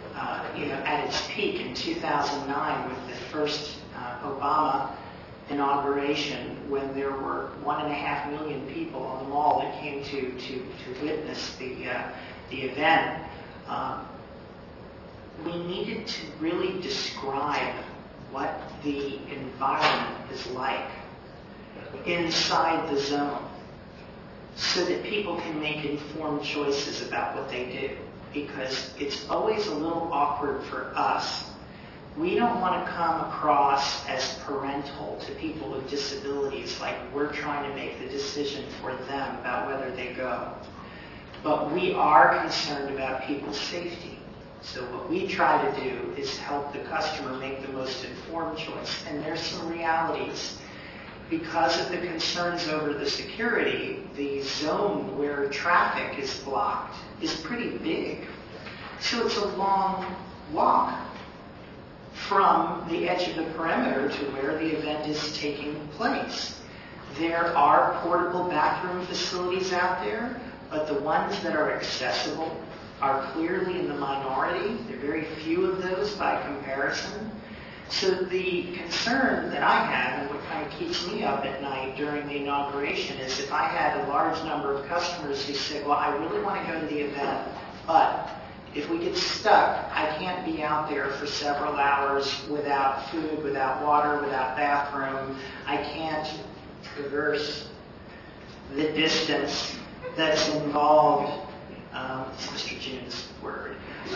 at its peak in 2009 with the first Obama inauguration, when there were 1.5 million people on the mall that came to witness the event. We needed to really describe what the environment is like inside the zone, so that people can make informed choices about what they do. Because it's always a little awkward for us. We don't want to come across as parental to people with disabilities, like we're trying to make the decision for them about whether they go. But we are concerned about people's safety. So what we try to do is help the customer make the most informed choice. And there's some realities. Because of the concerns over the security, the zone where traffic is blocked is pretty big. So it's a long walk from the edge of the perimeter to where the event is taking place. There are portable bathroom facilities out there, but the ones that are accessible are clearly in the minority. There are very few of those by comparison. So the concern that I have, and what kind of keeps me up at night during the inauguration, is if I had a large number of customers who said, well, I really want to go to the event, but if we get stuck, I can't be out there for several hours without food, without water, without bathroom. I can't traverse the distance that's involved It's Mr. June's word.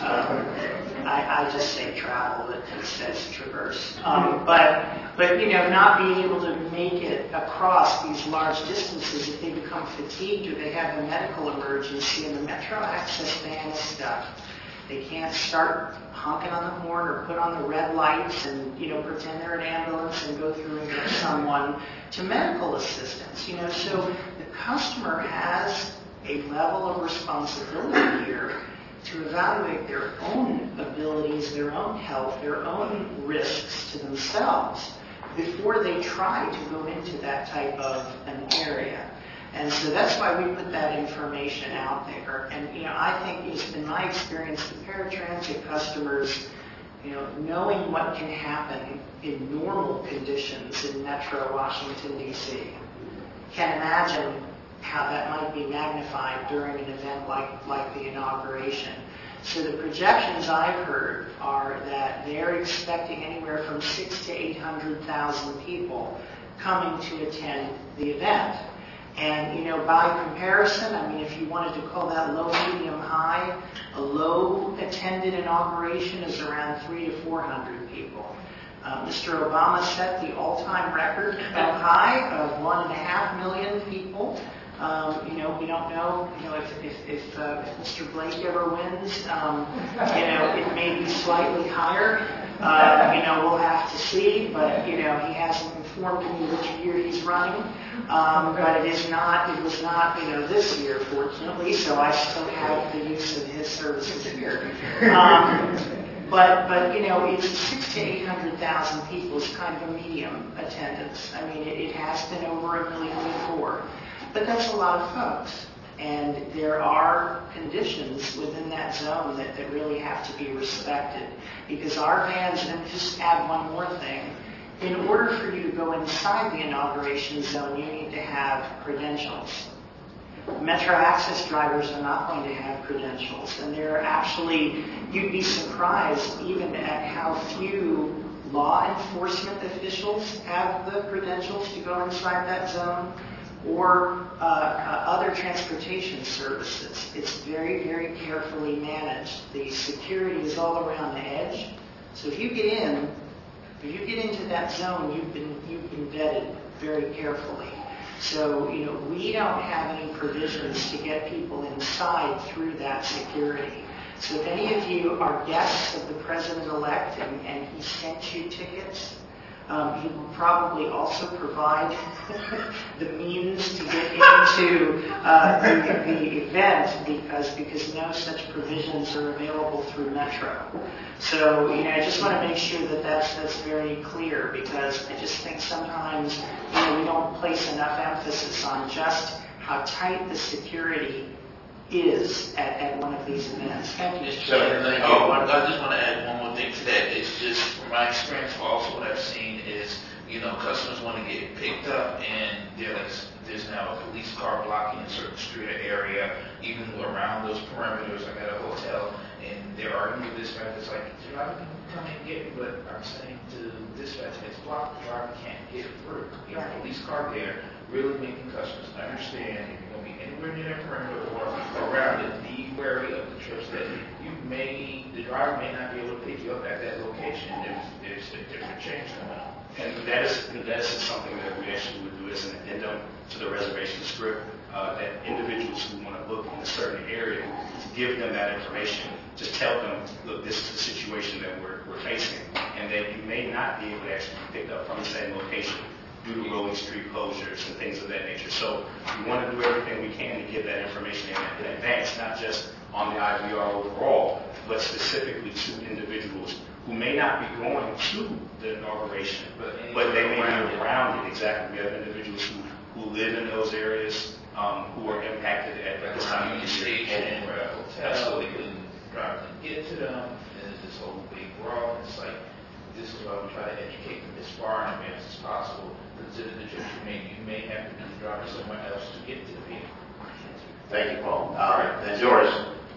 I just say travel, but he says traverse. But you know, not being able to make it across these large distances, if they become fatigued or they have a medical emergency and the Metro Access van is stuck, they can't start honking on the horn or put on the red lights and, you know, pretend they're an ambulance and go through and get someone to medical assistance. You know, so the customer has a level of responsibility here to evaluate their own abilities, their own health, their own risks to themselves before they try to go into that type of an area. And so that's why we put that information out there. And, you know, I think it's been my experience with paratransit customers, you know, knowing what can happen in normal conditions in Metro Washington, D.C., can imagine how that might be magnified during an event like the inauguration. So the projections I've heard are that they're expecting anywhere from 600,000 to 800,000 people coming to attend the event. And, you know, by comparison, I mean, if you wanted to call that low, medium, high, a low attended inauguration is around 300 to 400 people. Mr. Obama set the all-time record high of 1.5 million people. You know, we don't know, you know, if Mr. Blake ever wins, you know, it may be slightly higher. You know, we'll have to see, but, you know, he hasn't informed me which year he's running. But it was not, you know, this year, fortunately, so I still have the use of his services here. But you know, it's 600,000 to 800,000 people is kind of a medium attendance. I mean, it has been over 1 million before. But that's a lot of folks. And there are conditions within that zone that really have to be respected. Because our vans, and just add one more thing, in order for you to go inside the inauguration zone, you need to have credentials. Metro Access drivers are not going to have credentials. And they're actually, you'd be surprised even at how few law enforcement officials have the credentials to go inside that zone, or other transportation services. It's very, very carefully managed. The security is all around the edge. So if you get into that zone, you've been vetted very carefully. So, you know, we don't have any provisions to get people inside through that security. So if any of you are guests of the President-elect and he sent you tickets, he will probably also provide the means to get into the event because no such provisions are available through Metro. So, you know, I just want to make sure that that's very clear, because I just think sometimes, you know, we don't place enough emphasis on just how tight the security is at one of these events. Thank you. I just want to add one more thing to that. It's just from my experience, also what I've seen is, you know, customers want to get picked up, and there's now a police car blocking a certain street or area, even around those perimeters. I'm at a hotel, and they're arguing with dispatch. It's like, the driver can come and get me, but I'm saying to dispatch, it's blocked. The driver can't get through. You know, a police car there, really making customers understand if you're going to be anywhere near that perimeter or around it, be wary of the trips that the driver may not be able to pick you up at that location if there's a different change going on. And that is something that we actually would do as an addendum to the reservation script, that individuals who want to book in a certain area, give them that information. Just tell them, look, this is the situation that we're facing, and that you may not be able to actually be picked up from the same location due to rolling street closures and things of that nature. So we want to do everything we can to give that information in advance, not just on the IVR overall, but specifically to individuals who may not be going to the inauguration, but they may be around it. Exactly. We have individuals who live in those areas, who are impacted at the time of the station or a hotel. They couldn't drive to get to them, and it's this whole big brawl. It's like, this is why we try to educate them as far in advance as possible. Consider the trips you make. You may have to be driving somewhere else to get to the vehicle. Thank you, Paul. And Doris,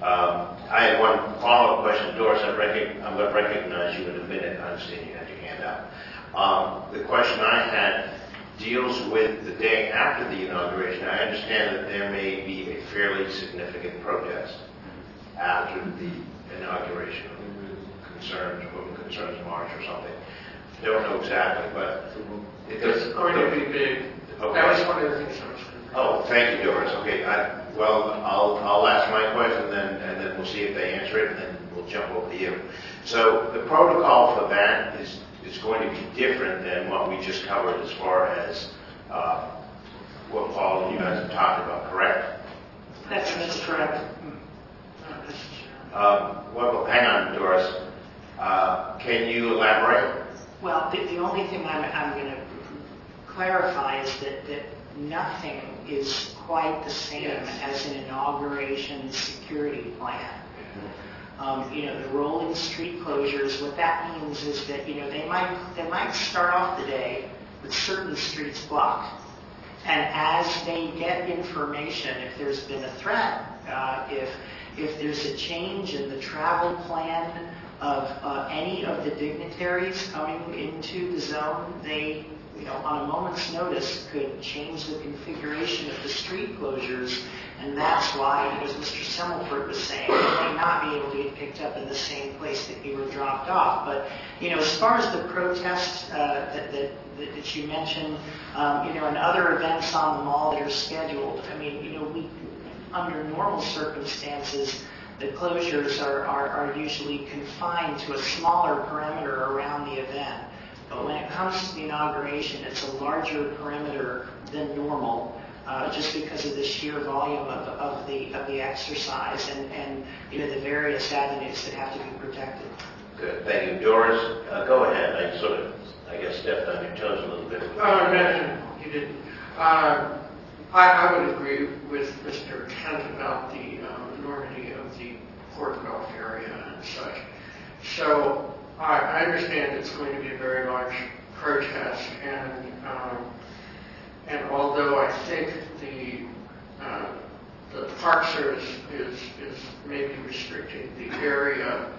I have one follow-up question. Doris, I'm going to recognize you in a minute. I understand you had your hand out. The question I had deals with the day after the inauguration. I understand that there may be a fairly significant protest after the inauguration, Women Concerns March or something. Don't know exactly, but it's going to be big. Okay. That was one of the things I was going to. Oh, thank you, Doris. Okay, I'll ask my question and then we'll see if they answer it, and then we'll jump over to you. So the protocol for that is going to be different than what we just covered as far as what Paul and you guys have talked about, correct? That's correct. Well, hang on, Doris. Can you elaborate? Well, the only thing I'm going to clarify is that nothing is quite the same as an inauguration security plan. The rolling street closures, what that means is that, they might start off the day with certain streets blocked. And as they get information, if there's been a threat, if there's a change in the travel plan of any of the dignitaries coming into the zone, they, on a moment's notice could change the configuration of the street closures. And that's why, as Mr. Semmelford was saying, you may not be able to get picked up in the same place that you were dropped off. But, as far as the protests that you mentioned, and other events on the mall that are scheduled, we, under normal circumstances, the closures are usually confined to a smaller perimeter around the event. But when it comes to the inauguration, it's a larger perimeter than normal. Just because of the sheer volume of the exercise and the various avenues that have to be protected. Good, thank you. Doris, go ahead. I guess, stepped on your toes a little bit. No, you didn't. I would agree with Mr. Kent about the enormity of the Fort Gulf area and such. So I understand it's going to be a very large protest, and although I think the Park Service is maybe restricting the area,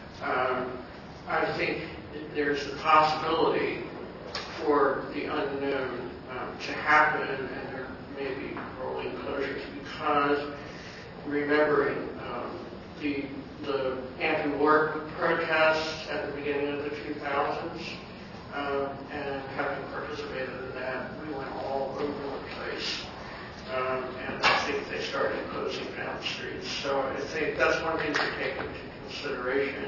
I think there's the possibility for the unknown to happen, and there may be rolling closures because remembering the anti-war protests at the beginning of the 2000s, and having participated in that, we went all over the place. And I think they started closing down streets. So I think that's one thing to take into consideration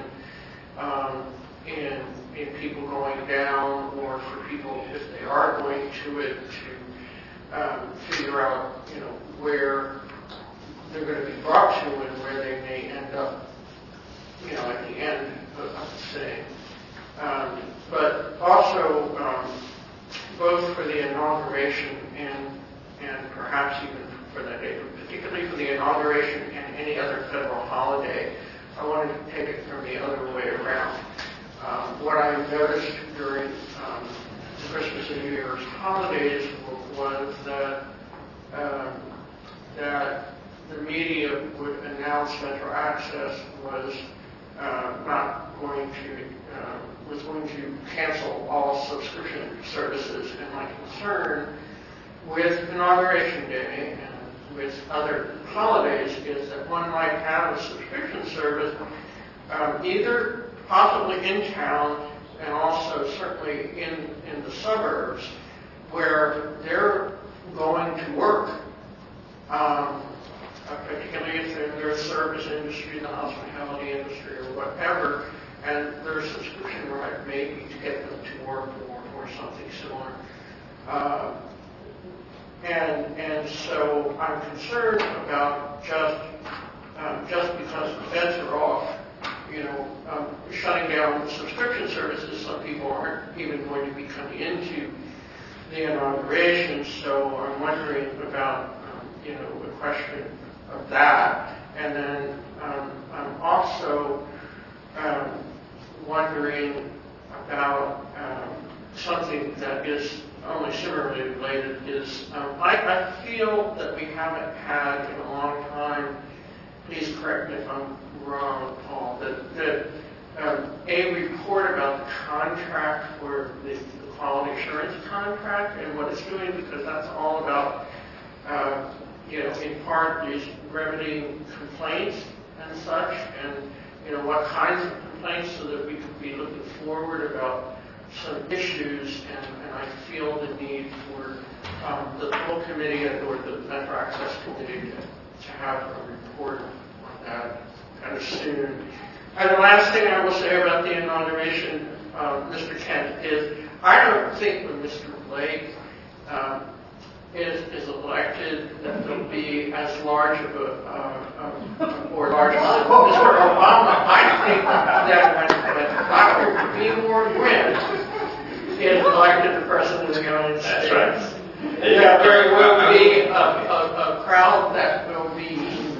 in people going down, or for people, if they are going to it, to figure out, where they're going to be brought to and where they may end up, at the end of the thing. But also, both for the inauguration and perhaps even for that day, but particularly for the inauguration and any other federal holiday, I wanted to take it from the other way around. What I noticed during the Christmas and New Year's holidays was that the media would announce Metro Access was going to cancel all subscription services, and my concern with Inauguration Day and with other holidays is that one might have a subscription service either possibly in town and also certainly in the suburbs where they're going to work, particularly if they're in their service industry, the hospitality industry, or whatever, and their subscription right may be to get them to work or something similar. And so I'm concerned about just because the feds are off, shutting down subscription services, some people aren't even going to be coming into the inauguration. So I'm wondering about, the question of that. And then I'm also wondering about something that is only similarly related is I feel that we haven't had in a long time, please correct me if I'm wrong, Paul, that a report about the contract for the quality assurance contract and what it's doing, because that's all about, in part, these remedying complaints and such, and, what kinds of complaints, so that we could be looking forward about some issues, and I feel the need for the full committee or the Metro Access Committee to have a report on that kind of soon. And the last thing I will say about the inauguration, Mr. Kent, is I don't think when Mr. Blake is elected that there'll be as large of or large as Mr. Obama. I think that when Dr. Seymour Wynn is elected the President of the United States, That's right. there will be a crowd that will be...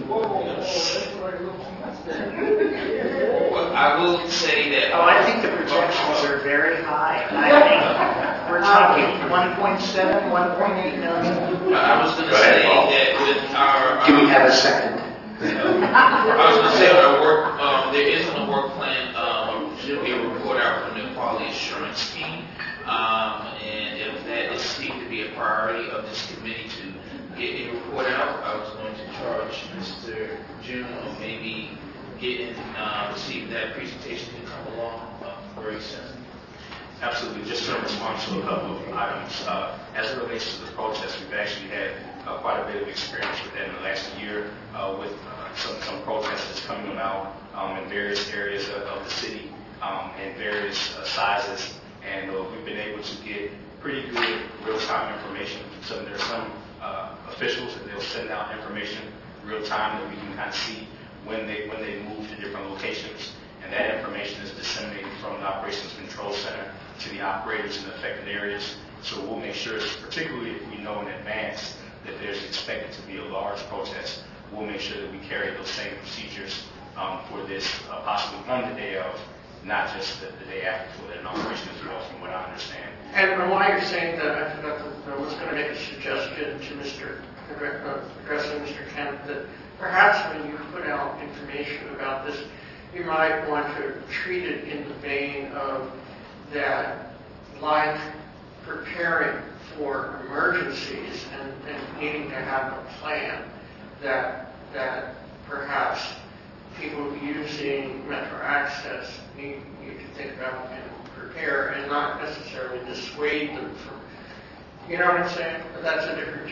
Well, I will say that... Oh, I think the projections are very high. I think we're talking 1.7, 1.8 million. I was going to say that with our... Do we have a second? I was going to say with our work, there isn't a work plan. Should be a report out from the quality assurance team. And if that is seen to be a priority of this committee to get a report out, I was going to charge Mr. June or maybe receive that presentation to come along very soon. Absolutely. Just in response to a couple of items. As it relates to the protest, we've actually had quite a bit of experience with that in the last year with some protesters coming about in various areas of the city and various sizes. And we've been able to get pretty good real-time information. So there are some officials that they'll send out information real-time that we can kind of see when they move to different locations. And that information is disseminated from the Operations Control Center to the operators in the affected areas. So we'll make sure, particularly if we know in advance that there's expected to be a large protest, we'll make sure that we carry those same procedures for this possibly on the day of, not just the day after for the inauguration as well, from what I understand. And while you're saying that, I was going to make a suggestion to addressing Mr. Kent, that perhaps when you put out information about this, you might want to treat it in the vein of that, like preparing for emergencies and needing to have a plan, that perhaps people using Metro Access need to think about and prepare, and not necessarily dissuade them from, you know what I'm saying? But that's a different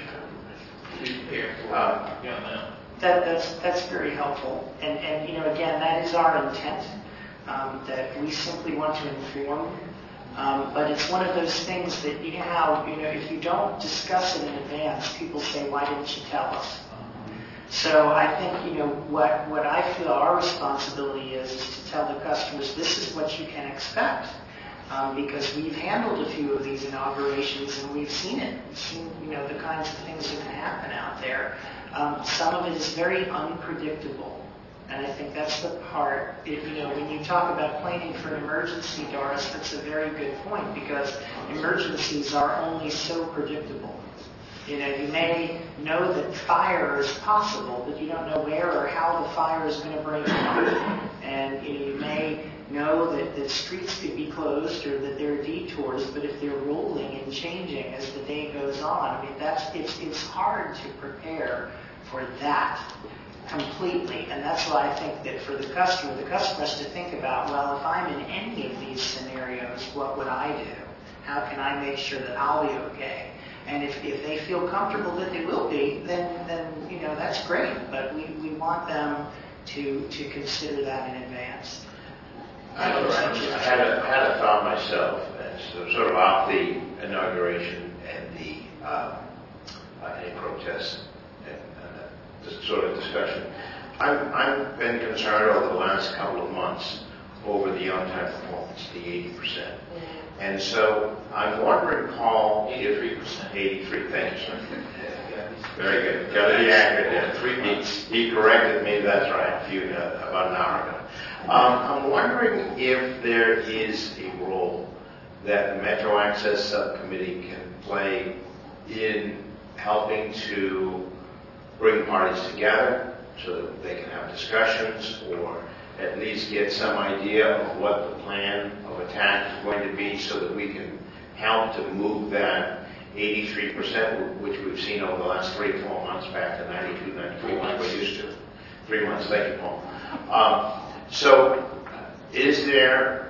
That's very helpful. And again, that is our intent, that we simply want to inform. But it's one of those things that, if you don't discuss it in advance, people say, why didn't you tell us? So I think, what I feel our responsibility is to tell the customers, this is what you can expect. Because we've handled a few of these inaugurations and we've seen it. We've seen, the kinds of things that can happen out there. Some of it is very unpredictable. And I think that's the part, when you talk about planning for an emergency, Doris, that's a very good point, because emergencies are only so predictable. You may know that fire is possible, but you don't know where or how the fire is going to break out. And you may know that streets could be closed or that there are detours, but if they're rolling and changing as the day goes on, it's hard to prepare for that completely. And that's why I think that for the customer has to think about, well, if I'm in any of these scenarios, what would I do? How can I make sure that I'll be okay? And if they feel comfortable that they will be, then that's great. But we want them to consider that in advance. I had a thought myself, and sort of off the inauguration and the any protests and this sort of discussion. I've been concerned over the last couple of months over the on-time performance, the 80%. And so I'm wondering, Paul, 83%. 83, thank you, sir. Very good. Got to be accurate there. He corrected me, that's right, about an hour ago. I'm wondering if there is a role that the Metro Access Subcommittee can play in helping to bring parties together so that they can have discussions, or at least get some idea of what the plan of attack is going to be, so that we can help to move that 83%, which we've seen over the last 3 or 4 months, back to 92, 93, like we're used to. 3 months, thank you, Paul. So is there,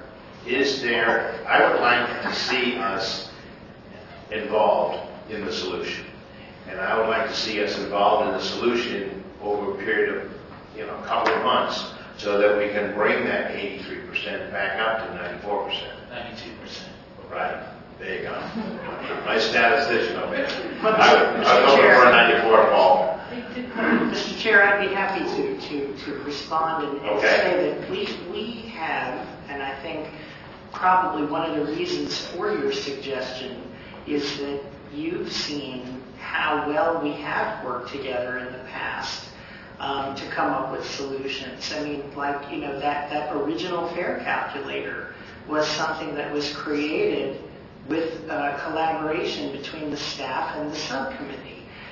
I would like to see us involved in the solution. And I would like to see us involved in the solution over a period of, a couple of months, so that we can bring that 83% back up to 94%. 92%. Right. There you go. My statistician over there. But I was hoping for a 94, Paul. Mr. Chair, I'd be happy to respond and say that we have, and I think probably one of the reasons for your suggestion is that you've seen how well we have worked together in the past to come up with solutions. I mean, like, that original fare calculator was something that was created with collaboration between the staff and the subcommittee.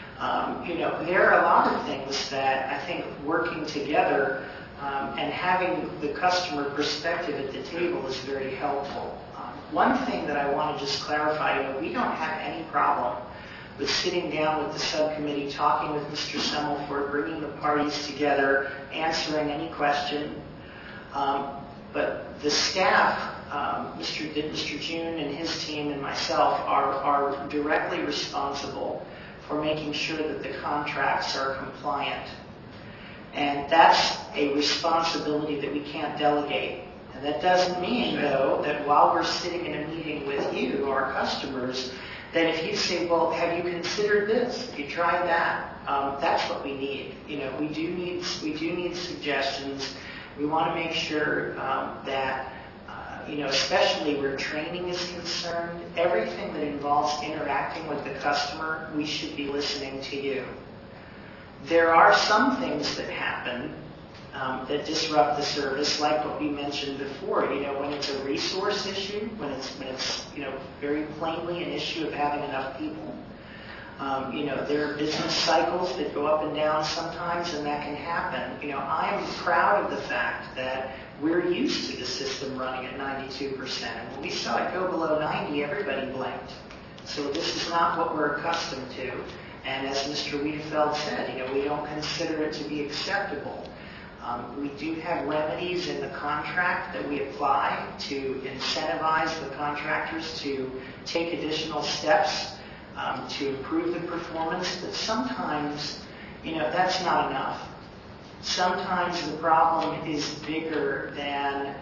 There are a lot of things that I think working together and having the customer perspective at the table is very helpful. One thing that I want to just clarify, we don't have any problem with sitting down with the subcommittee, talking with Mr. Semmelford, bringing the parties together, answering any question. But the staff, Mr. June and his team and myself are directly responsible for making sure that the contracts are compliant. And that's a responsibility that we can't delegate. And that doesn't mean, though, that while we're sitting in a meeting with you, our customers, that if you say, well, have you considered this? Have you tried that? That's what we need. We do need suggestions. We want to make sure that, especially where training is concerned, everything that involves interacting with the customer, we should be listening to you. There are some things that happen that disrupt the service, like what we mentioned before. When it's a resource issue, when it's very plainly an issue of having enough people. There are business cycles that go up and down sometimes, and that can happen. I'm proud of the fact that we're used to the system running at 92%. And when we saw it go below 90, everybody blinked. So this is not what we're accustomed to. And as Mr. Wiedefeld said, we don't consider it to be acceptable. We do have remedies in the contract that we apply to incentivize the contractors to take additional steps to improve the performance, but sometimes, that's not enough. Sometimes the problem is bigger than,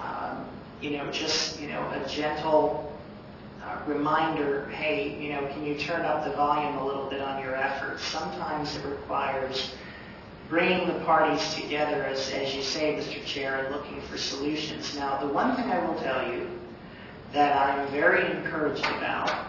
just, a gentle reminder, hey, can you turn up the volume a little bit on your efforts? Sometimes it requires bringing the parties together, as you say, Mr. Chair, and looking for solutions. Now, the one thing I will tell you that I'm very encouraged about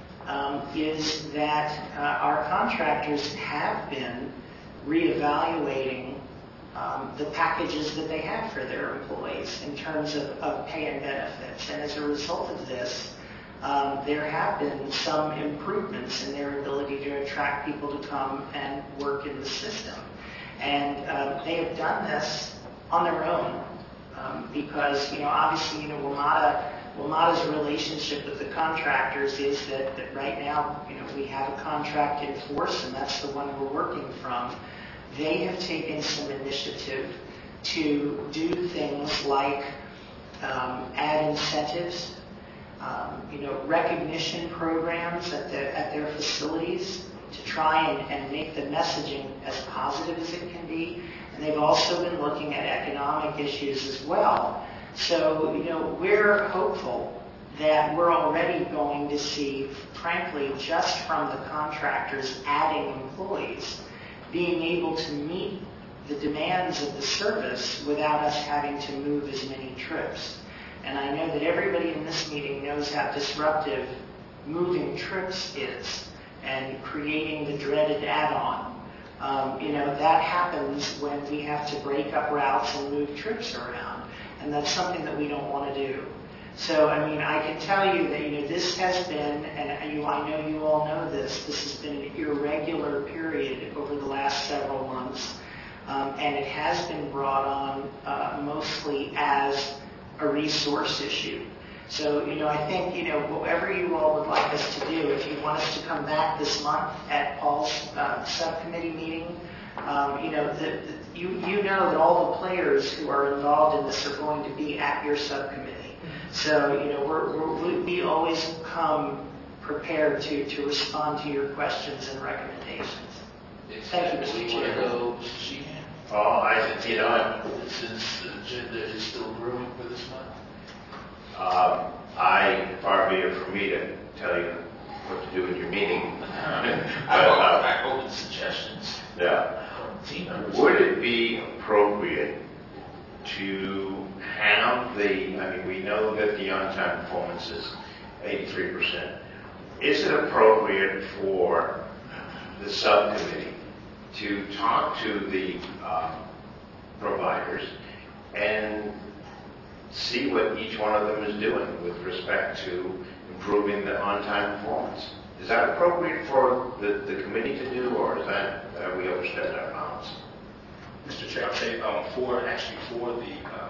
is that our contractors have been reevaluating the packages that they have for their employees in terms of pay and benefits. And as a result of this, there have been some improvements in their ability to attract people to come and work in the system. And they have done this on their own because, obviously, WMATA's relationship with the contractors is that right now, we have a contract in force, and that's the one we're working from. They have taken some initiative to do things like add incentives, recognition programs at their facilities to try and make the messaging as positive as it can be. And they've also been looking at economic issues as well. So, we're hopeful that we're already going to see, frankly, just from the contractors adding employees, being able to meet the demands of the service without us having to move as many trips. And I know that everybody in this meeting knows how disruptive moving trips is and creating the dreaded add-on. That happens when we have to break up routes and move trips around. And that's something that we don't want to do. So, I can tell you that, this has been, and I know you all know this has been an irregular period over the last several months. And it has been brought on mostly as a resource issue. So, I think, whatever you all would like us to do, if you want us to come back this month at Paul's subcommittee meeting, you know that all the players who are involved in this are going to be at your subcommittee. So, we always come prepared to respond to your questions and recommendations. Thank you, Mr. Chair. Since the agenda is still brewing for this month? Far be it for me to tell you what to do in your meeting. I open suggestions. Yeah. Would it be appropriate to have we know that the on-time performance is 83%. Is it appropriate for the subcommittee to talk to the providers and see what each one of them is doing with respect to improving the on-time performance? Is that appropriate for the committee to do, or is that we overstepped our bounds? Mr. Chair, I'll say for the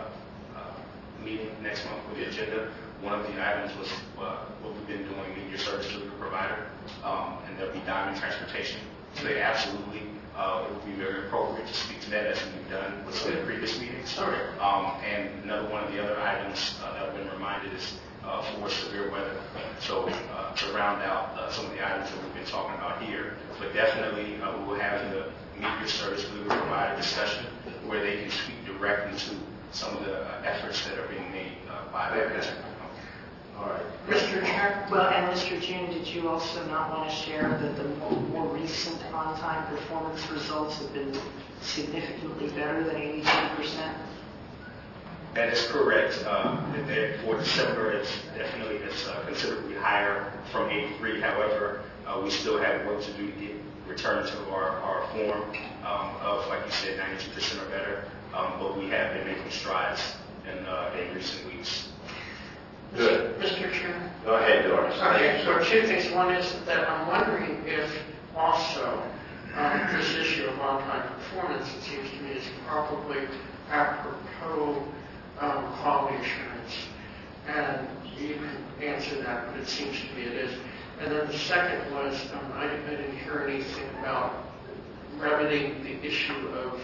meeting next month for the agenda, one of the items was what we've been doing, meet your service delivery provider, and there'll be Diamond Transportation. So they absolutely it would be very appropriate to speak to that as we've done with the previous meetings. And another one of the other items that I've been reminded is for severe weather. So to round out some of the items that we've been talking about here, but definitely we will have the meet your service delivery provider discussion where they can speak directly to some of the efforts that are being made by the district. All right. Mr. Chair? Well, and Mr. June, did you also not want to share that the more recent on-time performance results have been significantly better than 82%? That is correct. For December, it's considerably higher from 83. However, we still have work to do to get returned to our form of, like you said, 92% or better. But we have been making strides in recent weeks. Good. Mr. Chairman? Go ahead, Doris. Okay, so two things. One is that I'm wondering if also this issue of on-time performance, it seems to me, is probably apropos quality assurance. And you can answer that, but it seems to me it is. And then the second was, I didn't hear anything about remedying the issue of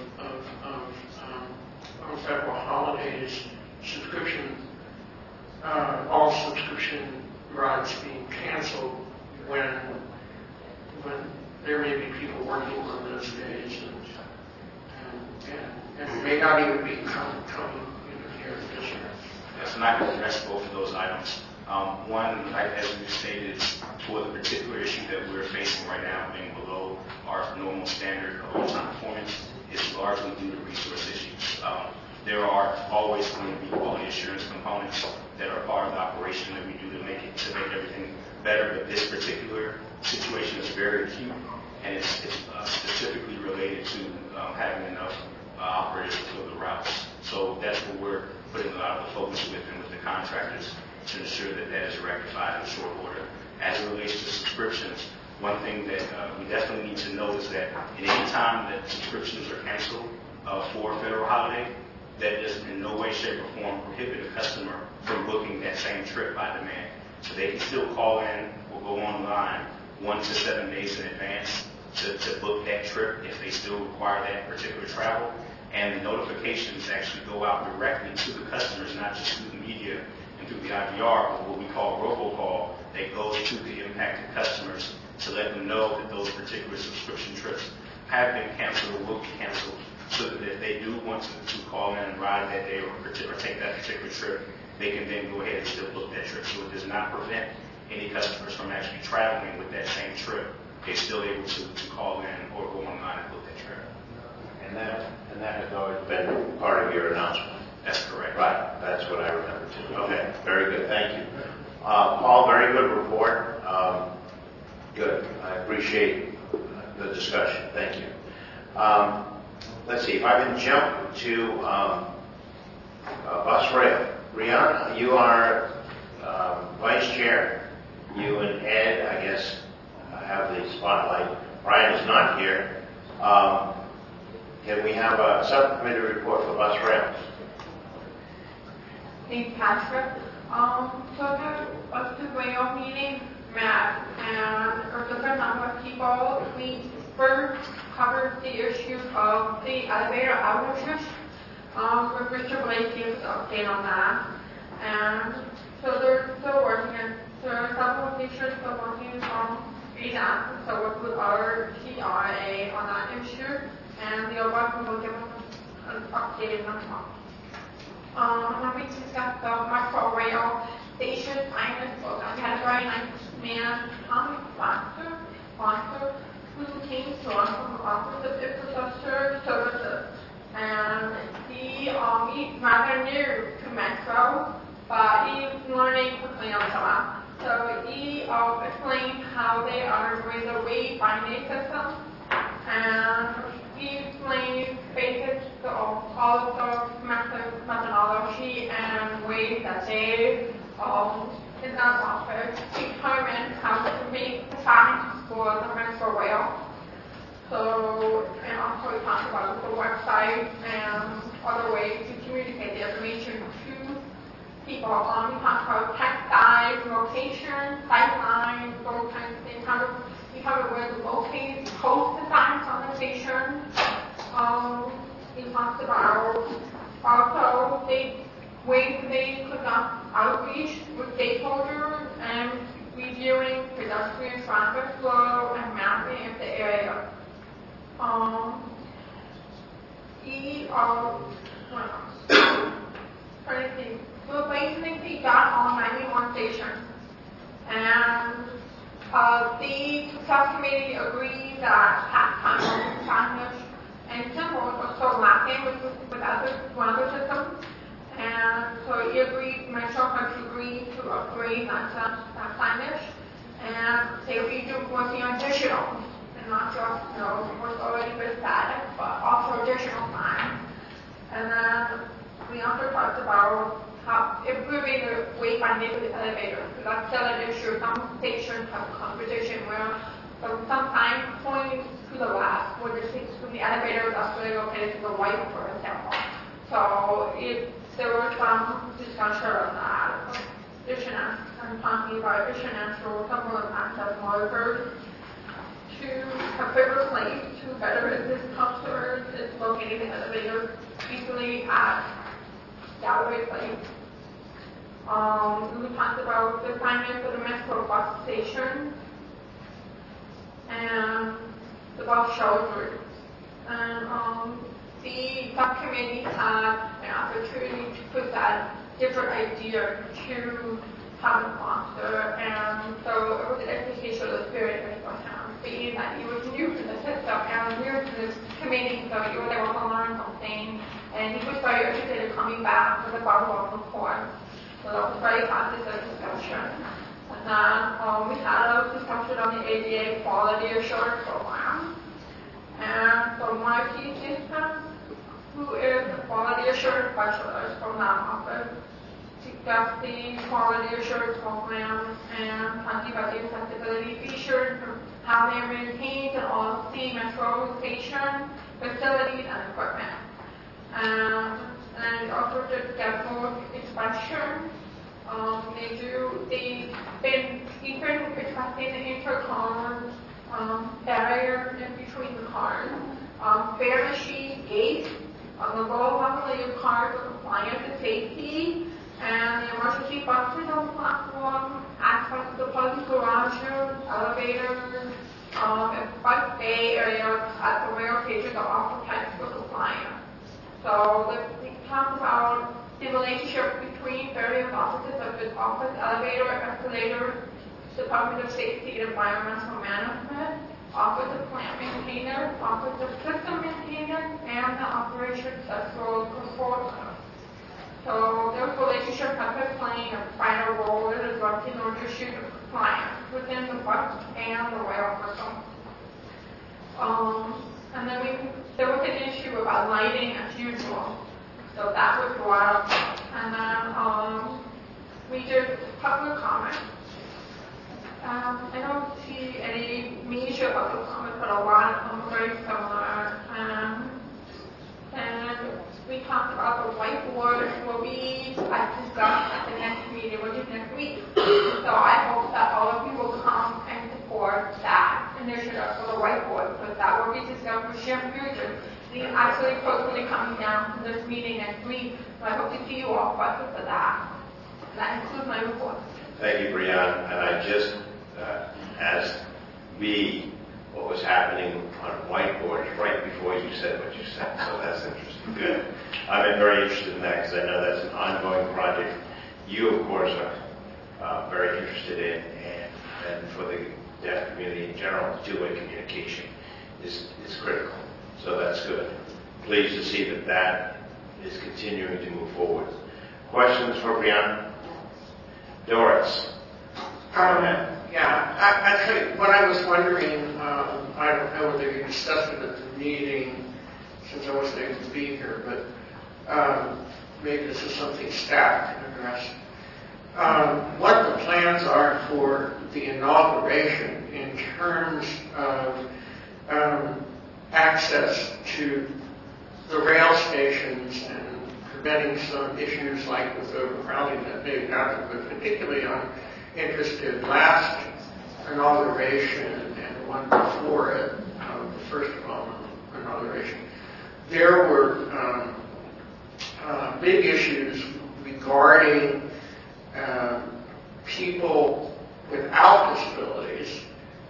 on federal holidays, all subscription rides being canceled when there may be people working on those days and may not even be coming here in the district. Yes, and I can address both of those items. One, as we stated, for the particular issue that we're facing right now, being below our normal standard of on-time performance, is largely due to resource issues. There are always going to be quality assurance components that are part of the operation that we do to make everything better. But this particular situation is very acute, and it's specifically related to having enough operators to fill the routes. So that's what we're putting a lot of the focus with and with the contractors to ensure that that is rectified in short order. As it relates to subscriptions, one thing that we definitely need to know is that at any time that subscriptions are canceled for a federal holiday, that does in no way, shape, or form prohibit a customer from booking that same trip by demand. So they can still call in or go online 1 to 7 days in advance to book that trip if they still require that particular travel. And the notifications actually go out directly to the customers, not just through the media and through the IVR, but what we call robocall, that goes to the impacted customers to let them know that those particular subscription trips have been canceled or will be canceled, so that if they do want to call in and ride that day or take that particular trip, they can then go ahead and still book that trip. So it does not prevent any customers from actually traveling with that same trip. They're still able to call in or go online and book that trip. And that has always been part of your announcement. That's correct. Right. That's what I remember too. Okay. Very good. Thank you. Paul, very good report. Good. I appreciate the discussion. Thank you. Let's see. If I can jump to bus rail. Rihanna, you are vice chair. You and Ed, I guess, have the spotlight. Brian is not here. Can we have a subcommittee report for bus rail? Thanks, Patrick. So the rail meeting met, and a different number of people. We first covered the issue of the elevator outages. With Mr. Blake gave us an update on that. And so they're still working, and there are several teachers still working on that, so work with our TRA on that issue, and the other will give us an update next month. And we discussed the metro rail station assignment book. I had a very nice man, Tommy Foster, who came to us from the Office of Infrastructure Services. And he rather new to Metro, but he's learning quickly on that. So he explained how they are doing the wayfinding system, and he explained all of the methodology and ways that they in that office determine how to make the signs for the Metro Rail. So, and also we talked about the website and other ways to communicate the information to people. We talked about text size, location, sight those kinds of things. We covered where to locate, post the signs on the station. We talked about also the ways they conduct outreach with stakeholders and reviewing pedestrian traffic flow and mapping of the area. So basically we got all 91 stations, and the subcommittee agreed that half-time signage and symbols were still lacking with other systems, and so he agreed, Metro had to agree to upgrade that signage, and they will be working on digital. Not just, what's already been static, but also additional signs. And then we also talked about how improving the wayfinding of the elevators, because that's still an issue. Some stations have a competition where some signs point to the left, where the elevator is actually located to the right, for example. So there was some discussion on that. I'm talking about additional some of the access markers to a favorite place to better assist customers is locating the elevator easily at Galloway Place. We talked about the assignment for the Metro bus station and the bus shelter. And the subcommittee had an opportunity to put that different idea to Thomas Foster, and so it was an educational experience for him, being that he was new to the system and new to this committee, so he was able to learn something, and he was very interested in coming back with a follow-up report. So that was very positive discussion. And then we had a discussion on the ADA Quality Assurance Program, and so Marty Simpson, who is the Quality Assurance Specialist from that office, discussed the quality assurance program and talking about the accessibility features, how they are maintained in all the Metro station facilities and equipment. And also the scheduled inspection. He's been requesting the intercom barrier in between the cars, fair machine gates on the low level of your car for compliance and safety, and the emergency buses on the platform, access to the public garages, elevators, and bus bay areas at the rail stations are also kept for compliance. So we talked about the relationship between various offices such as office, elevator, escalator, Department of Safety and Environmental Management, Office of Plant Maintainer, Office of System Maintainer, and the Operations Central Control Center. So those relationships have been playing a vital role in addressing or issues of compliance within the bus and the rail system. And then there was an issue about lighting as usual. So that was brought up. And then we did public comment. I don't see any major public comment, but a lot of them are very similar. And we talked about the whiteboard will be discussed at the next meeting, which is next week. So I hope that all of you will come and support that initiative for the whiteboard, because that will be discussed with Sharon Fusion. He's actually personally coming down to this meeting next week, so I hope to see you all present for that. That includes my report. Thank you, Brianna. And I just asked B what was happening on whiteboards right before you said what you said. So that's interesting. Good. I've been very interested in that because I know that's an ongoing project. You, of course, are very interested in, and for the deaf community in general, two-way communication is critical. So that's good. Pleased to see that that is continuing to move forward. Questions for Brianna? Doris? Actually, what I was wondering, I don't know whether you discussed it at the meeting, since I wasn't able to be here, but maybe this is something staff can address. What the plans are for the inauguration in terms of access to the rail stations and preventing some issues like with overcrowding that may happen, but particularly I'm interested last inauguration and the one before it, the first inauguration, there were big issues regarding people without disabilities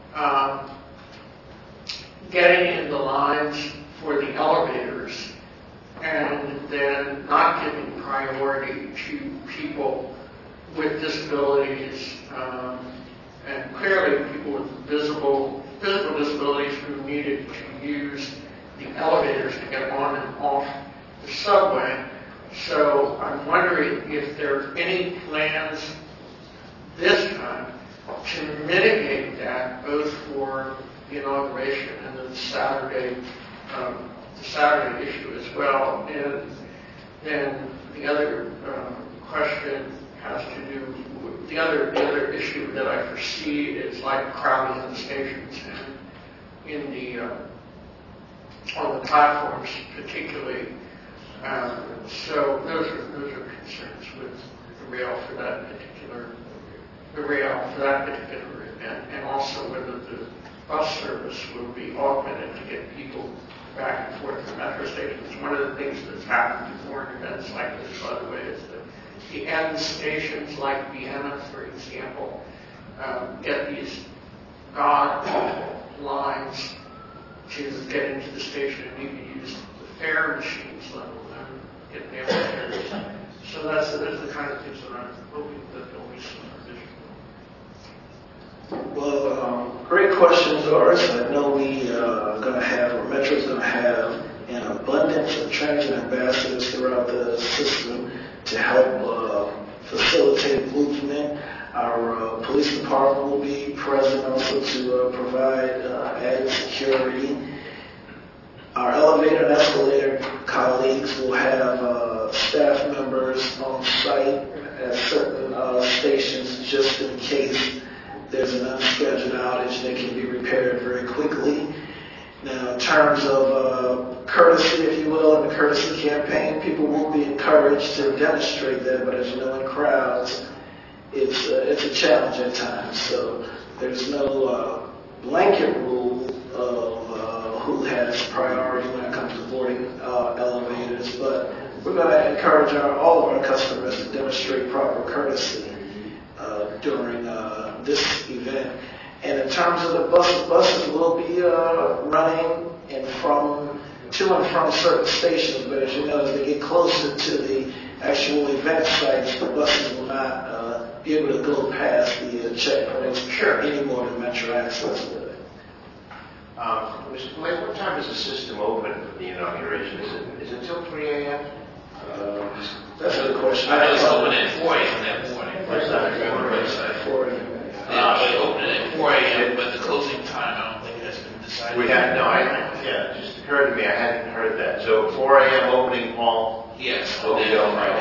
getting in the lines for the elevators and then not giving priority to people with disabilities, and clearly people with physical disabilities who needed to use the elevators to get on and off the subway. So I'm wondering if there are any plans this time to mitigate that, both for the inauguration and the Saturday issue as well. And then the other question has to do with the other issue that I foresee is like crowding in the stations and in the on the platforms particularly. So those are concerns with the rail for that particular event, and also whether the bus service will be augmented to get people back and forth to metro stations. One of the things that's happened before in events like this, by the way, is that the end stations like Vienna, for example, get these God lines to get into the station and you can use the fare machines level and get the fares. So that's the kind of things that I'm hoping that there'll be some revision. Well, great questions, Doris. I know we are going to have, or Metro's going to have, an abundance of transit ambassadors throughout the system to help facilitate movement. Our police department will be present also to provide added security. Our elevator and escalator colleagues will have staff members on site at certain stations just in case there's an unscheduled outage that can be repaired very quickly. Now, in terms of courtesy, if you will, and the courtesy campaign, people will be encouraged to demonstrate that, but as you know, in crowds, it's a challenge at times. So there's no blanket rule of who has priority when it comes to boarding elevators, but we're going to encourage all of our customers to demonstrate proper courtesy during this event. And in terms of the buses will be running to and from certain stations, but as you know, as they get closer to the actual event sites, the buses will not be able to go past the checkpoints any more than Metro Access will. Mr. Blake, what time is the system open for the inauguration? Is it till 3 a.m.? That's a good question. I know it's open at 4 a.m. that morning. What's that? 4 a.m. It's open at 4 a.m., but the closing time, I don't think that's been decided. It just occurred to me, I hadn't heard that. So 4 a.m. opening, Paul? Yes. Okay.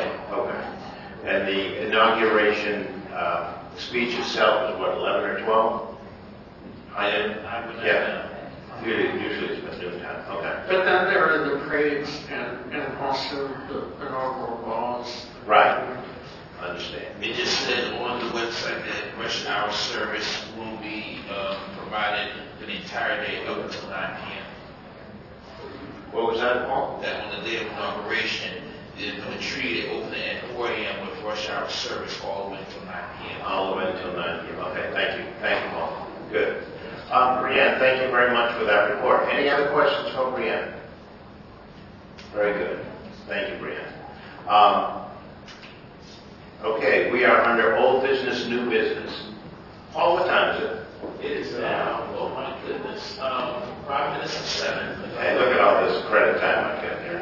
And the inauguration speech itself is what, 11 or 12? I would. Yeah. Usually it's about noon time. Okay. But then there are the parades and also the inaugural balls. Right. Understand. It just said on the website that rush hour service will be provided for the entire day up until 9 p.m. What was that, Paul? That on the day of inauguration, they're going to treat it open at 4 a.m. with rush hour service all the way until 9 p.m. All the way until 9 p.m. Okay, thank you. Thank you, Paul. Good. Brianne, thank you very much for that report. Any other questions for Brianne? Very good. Thank you, Brianne. Okay, we are under old business, new business. Paul, what time is it? It is now, oh my goodness, 5 minutes of 7. Hey, look at all this credit time I got here.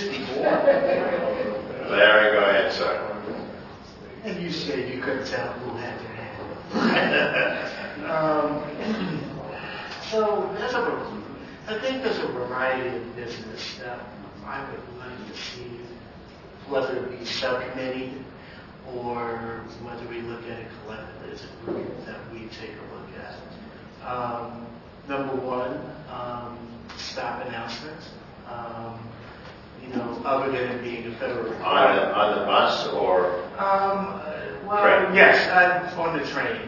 6:54. Larry, go ahead, sir. And you said you couldn't tell who had their hand. So I think there's a variety of business that I would like to see, whether it be subcommittee or whether we look at it collectively as a group that we take a look at. Number one, stop announcements. Other than it being a federal requirement. On the bus or? Train? Yes, on the train.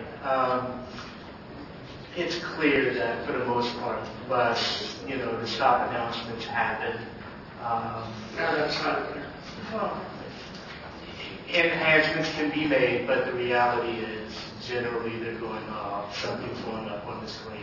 It's clear that for the most part, the bus, the stop announcements happen. That's not clear. Enhancements can be made, but the reality is generally they're going off. Something's going up on the screen.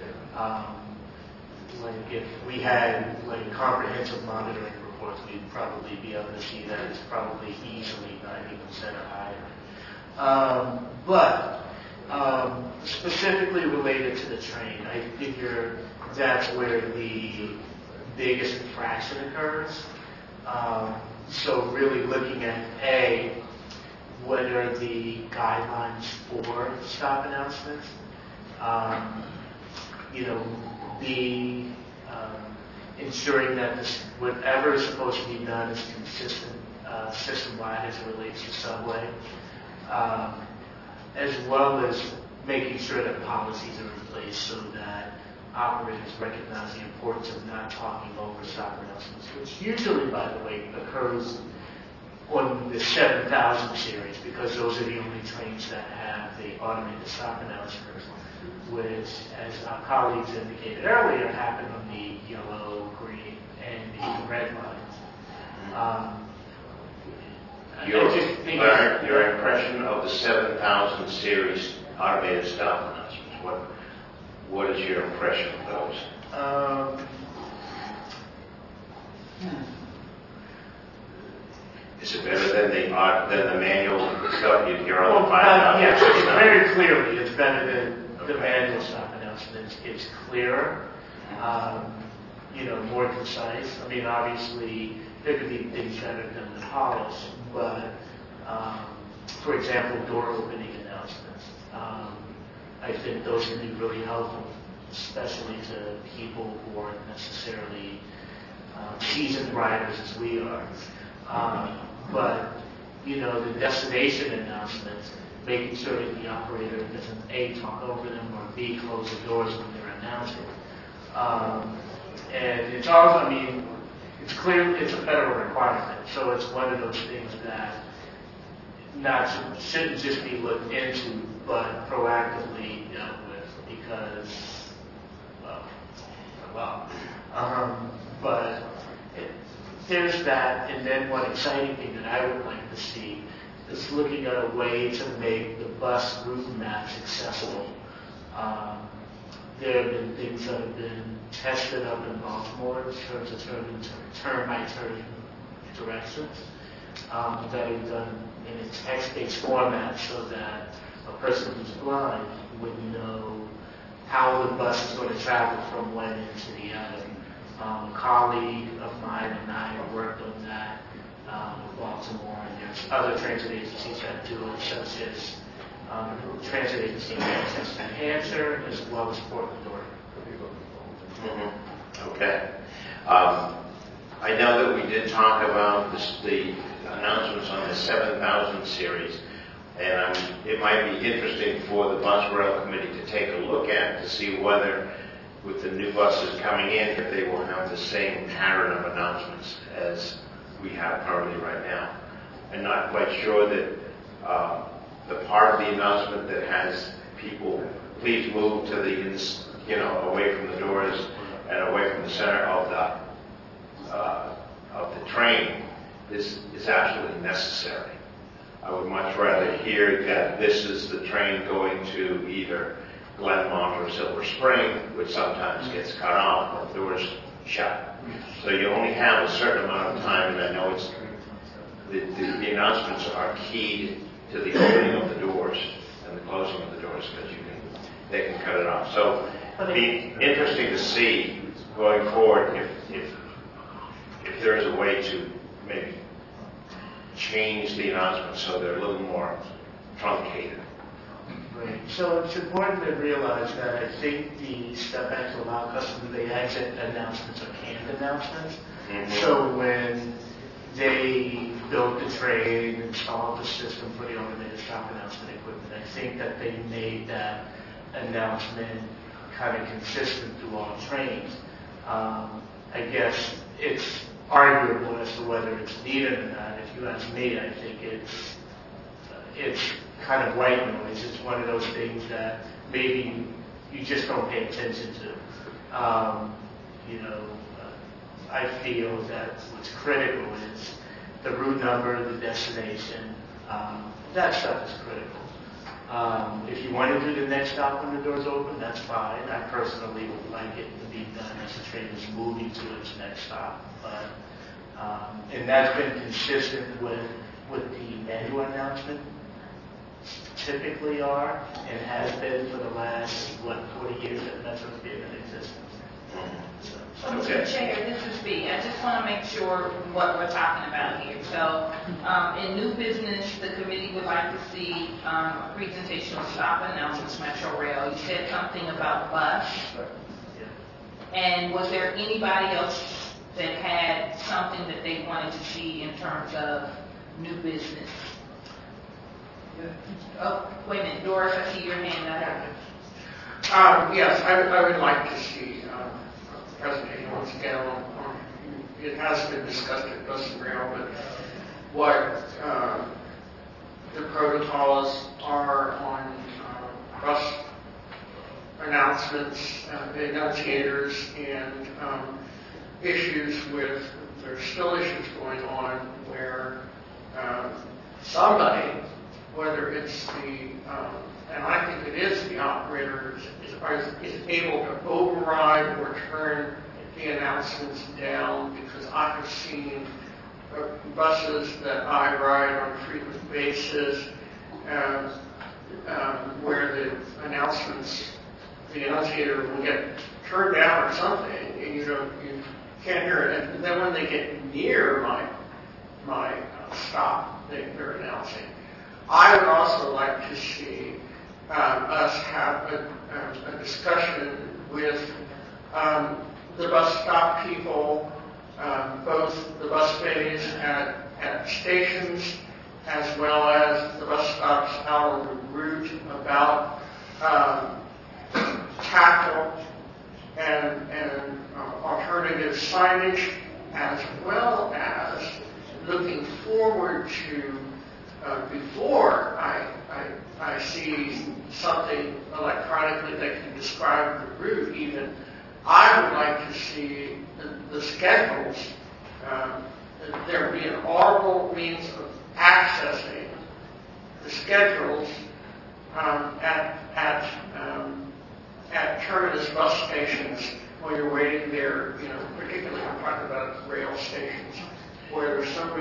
Like if we had comprehensive monitoring reports, we'd probably be able to see that it's probably easily 90% or higher. But specifically related to the train, I figure that's where the biggest infraction occurs. So really looking at what are the guidelines for stop announcements? B, ensuring that whatever is supposed to be done is consistent system-wide as it relates to subway, as well as making sure that policies are in place so that operators recognize the importance of not talking over stop announcements, which usually, by the way, occurs on the 7000 series because those are the only trains that have the automated stop announcers, which, as our colleagues indicated earlier, happen on the yellow, green, and the red lines. Your impression of the 7000 series automated stop announcements, what is your impression of those? Is it better than the manual stuff you hear on the 5000? Yes, very clearly it's better than the manual stop announcements. It's clearer, more concise. I mean, obviously, there could be things that are done to polish, but, for example, door opening announcements. I think those can be really helpful, especially to people who aren't necessarily seasoned riders as we are. But, the destination announcements, making sure that the operator doesn't A, talk over them, or B, close the doors when they're announcing. And it's also, it's clear it's a federal requirement, so it's one of those things that shouldn't just be looked into, but proactively dealt with because, but there's that, and then one exciting thing that I would like to see is looking at a way to make the bus route maps accessible. There have been things that have been tested up in Baltimore in terms of turn-by-turn directions that are done in a text-based format so that a person who's blind would know how the bus is going to travel from one end to the other. A colleague of mine and I worked on that with Baltimore, and there's other transit agencies that do it, such as transit agency in New Hampshire, as well as Portland, Oregon. Okay. I know that we did talk about the announcements on the 7000 series, and it might be interesting for the Bus Rail Committee to take a look at to see whether with the new buses coming in, if they will have the same pattern of announcements as we have currently right now. I'm not quite sure that the part of the announcement that has people, please move to the, away from the doors and away from the center of the train is absolutely necessary. I would much rather hear that this is the train going to either Glenmont or Silver Spring, which sometimes gets cut off when the doors shut. So you only have a certain amount of time, and I know it's the announcements are keyed to the opening of the doors and the closing of the doors, because they can cut it off. So it'd be interesting to see going forward if there's a way to maybe change the announcements so they're a little more truncated. Right. So it's important to realize that I think the step back to allow customers, they exit announcements are canned announcements. Mm-hmm. So when they built the train, installed the system for the automated stop announcement equipment, I think that they made that announcement kind of consistent through all trains. I guess it's arguable as to whether it's needed or not. If you ask me, I think it's kind of white noise. It's one of those things that maybe you just don't pay attention to. I feel that what's critical is the route number, the destination. That stuff is critical. If you want to do the next stop when the doors open, that's fine. I personally would like it to be done as the train is moving to its next stop. But, and that's been consistent with the manual announcement typically are, and has been for the last, 40 years that Metro's been in existence. So, Mr. Chair, this is B. I just want to make sure what we're talking about here. So, in new business, the committee would like to see a presentation of stop announcements, Metro Rail. You said something about bus. And was there anybody else that had something that they wanted to see in terms of new business? Oh, wait a minute, Doris, I see your hand up. Yes, I would like to see presentation once again on it has been discussed at Bus and Rail, but what the protocols are on bus announcements, enunciators, and issues with, there's still issues going on where somebody, whether it's the, and I think it is the operator, is able to override or turn the announcements down, because I have seen buses that I ride on a frequent basis where the announcements, the annunciator will get turned down or something, and you can't hear it. And then when they get near my stop, they're announcing. I would also like to see us have a discussion with the bus stop people, both the bus bays at stations as well as the bus stops out on the route, about tackle and alternative signage, as well as looking forward to before I see something electronically that can describe the route even, I would like to see the schedules, there be an audible means of accessing the schedules at terminus bus stations when you're waiting there, particularly I'm talking about rail stations where there's so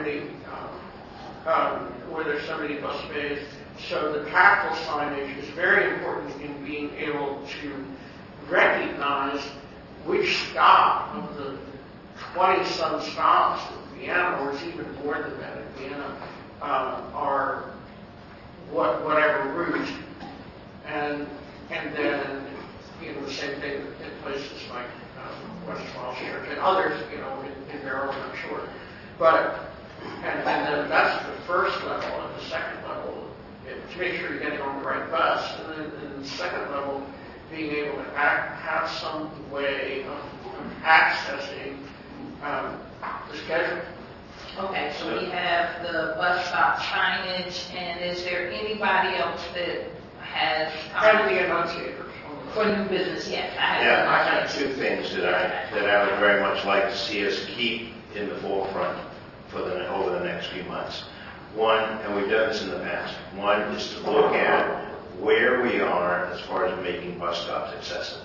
many bus bays. So the tackle signage is very important in being able to recognize which stop of the 20-some stops at Vienna, or it's even more than that at Vienna, are whatever route. And then, the same thing in places like West Washington and others, in Maryland, I'm sure. But, and then that's the first level, and the second level, to make sure you're getting on the right bus. And then the second level being able to have some way of accessing the schedule. Okay, so we have the bus stop signage, and is there anybody else that has? And the annunciators. For new business, yes. I have two things that I would very much like to see us keep in the forefront over the next few months. One, and we've done this in the past, one is to look at where we are as far as making bus stops accessible.